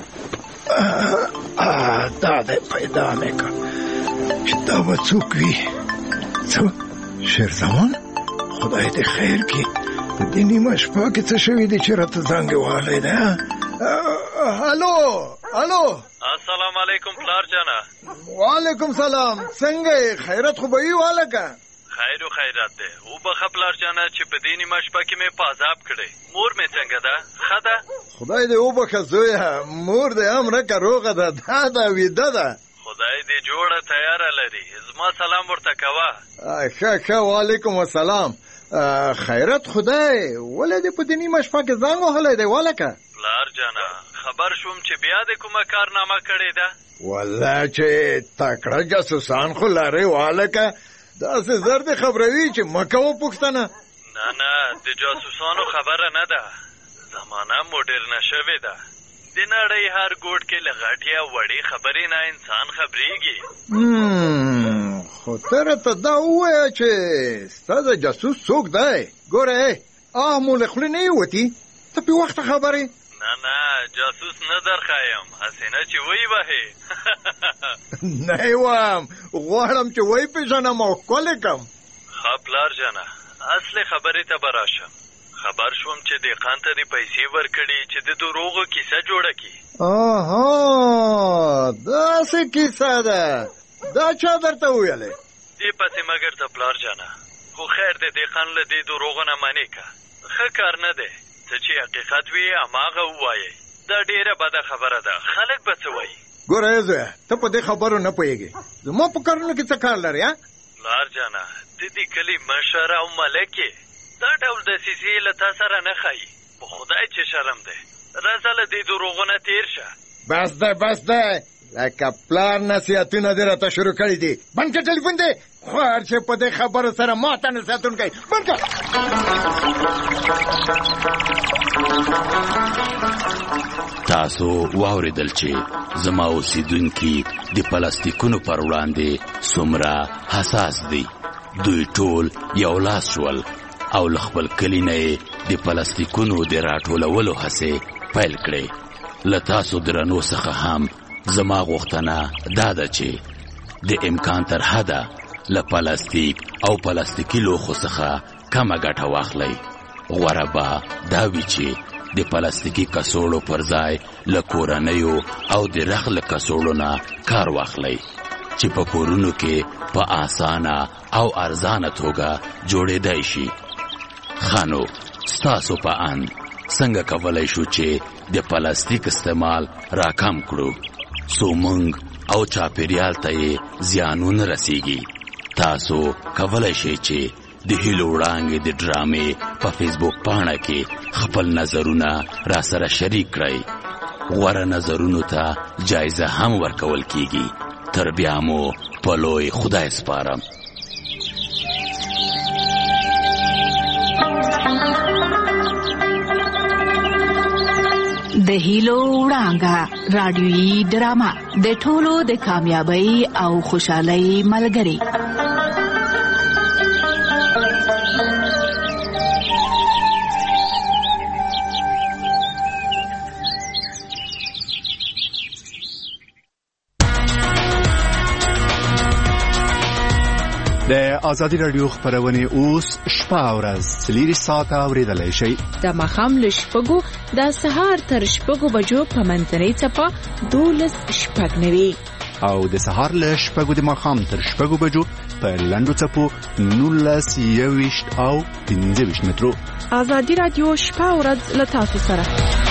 دا دی پیدا مې کړ چې دا به څوک وي. څه شیرزمان خدای دې خیر کړي. په دې نیمه شپه کې څه شوي دي چې راته زنګ وهلی دی؟ هلو هلو السلام علیکم پلار جانا. وعلیکم سلام. څنګه خیرت خو به وي والکه؟ خیر و خیرات دی. وبخه پلار جانا چې په دې نیمه شپه کې مې په عذاب کړی. مور مې څنګه ده؟ ښه ده؟ خدای دې وبخه زویه. مور دې هم رکه روغه ده. دا ده ویده ده. خدای دې جوړه تیاره لري. زما سلام ورته کوه. ښه ښه وعلیکم السلام. خیرت خدای ولې دې په دې نیمه شپه کې زنګ وهلی دی والکه؟ پلار جانا خبر شوم چې بیا دې کومه کارنامه کړې ده. والله چې تکړه جاسوسان خو لرې والکه. داسې زر دې خبروي چې مه کوه پوښتنه. نه د جاسوسانو خبره نه ده. زمانه موډرنه شوې ده. د نړۍ هر ګوټ کې له غټې او وړې خبرې نه انسان خبرېږي. خو ته راته دا ووایه چې ستا د جاسوس څوک دی؟ ګوره مو له خولې نه یې وتي. ته په وخته خبرې. نه جاسوس نه درښایم. هسې نه چې وی وهې. نه یې وایم غواړم چې وی پېژنم او ښکلې کړم. ښه پلار جانه اصلي خبرې ته به راشم. خبر شوم چې دهقان ته دې پیسې ورکړي چې د دروغو کیسه جوړه کړي. داسې کیسه ده. دا چا درته وویلې؟ دې پسې مګر ته پلار جانه. خو خیر د دهقان له دې دروغو نه منې که. ښه کار نه دی. څه چې حقیقت وي هماغه ووایې. دا ډېره بده خبره ده. خلک به څه وایي؟ ګوره زویه ته په دې خبرو نه پوهېږې. زما په کارونو کې څه کار لرې؟ پلار جانه د دې کلي مشر او ملک یې. دا ډول دسیسې له تا سره نه ښایي. په خدای چې شرم دی. راځه له دې دروغو نه تېر شه. بس ده لکه پلار نصیحتونه دې راته شروع کړي دي. بند کړه ټلیفون دې. خوار چې په دې خبرو سره ما ته نصیحتونه کوي. بند کړه. تاسو واوریدل چې زما اوسیدونکي د پلاستیکونو پر وړاندې څومره حساس دي. دوی ټول یو لاس شول او له خپل کلي نه یې د پلاستیکونو د راټولولو هڅې پیل کړې. له تاسو درنو څخه هم زما غوښتنه دا ده چې د امکان تر حده له پلاستیک او پلاستیکي لوښو څخه کمه ګټه واخلئ. غوره به دا وي چې د پلاستیکي کڅوړو پر ځای له کورنیو او د رخ له کڅوړو نه کار واخلئ چې په کورونو کې په اسانه او ارزانه توګه جوړېدای شي. خانو ستاسو په اند څنګه کولی شو چې د پلاستیک استعمال راکم کړو څو موږ او چاپیریال ته یې زیانونه رسیږي؟ تاسو کولی شئ چې د هیلو وړانګې د ډرامې په فیسبوک پاڼه کې خپل نظرونه را سره شریک کړئ. غوره نظرونو ته جایزه هم ورکول کیږي. تر بیا مو په لوی خدای سپارم. د هیلو وړانګه رادیویي ډرامه د ټولو د کامیابی او خوشحالۍ ملګری. د ازادي رادیو خبرونه اوس شپه او ورځ 4 ساعته اوریدلای شئ. د ماښام له 6 د سهار تر 6 بجو په منځنۍ څپه 12:09 او د سهار له 6 د ماښام تر 6 بجو په لنډو څپو 19 او 15 مترو. ازادي رادیو شپه او ورځ له تاسو سره.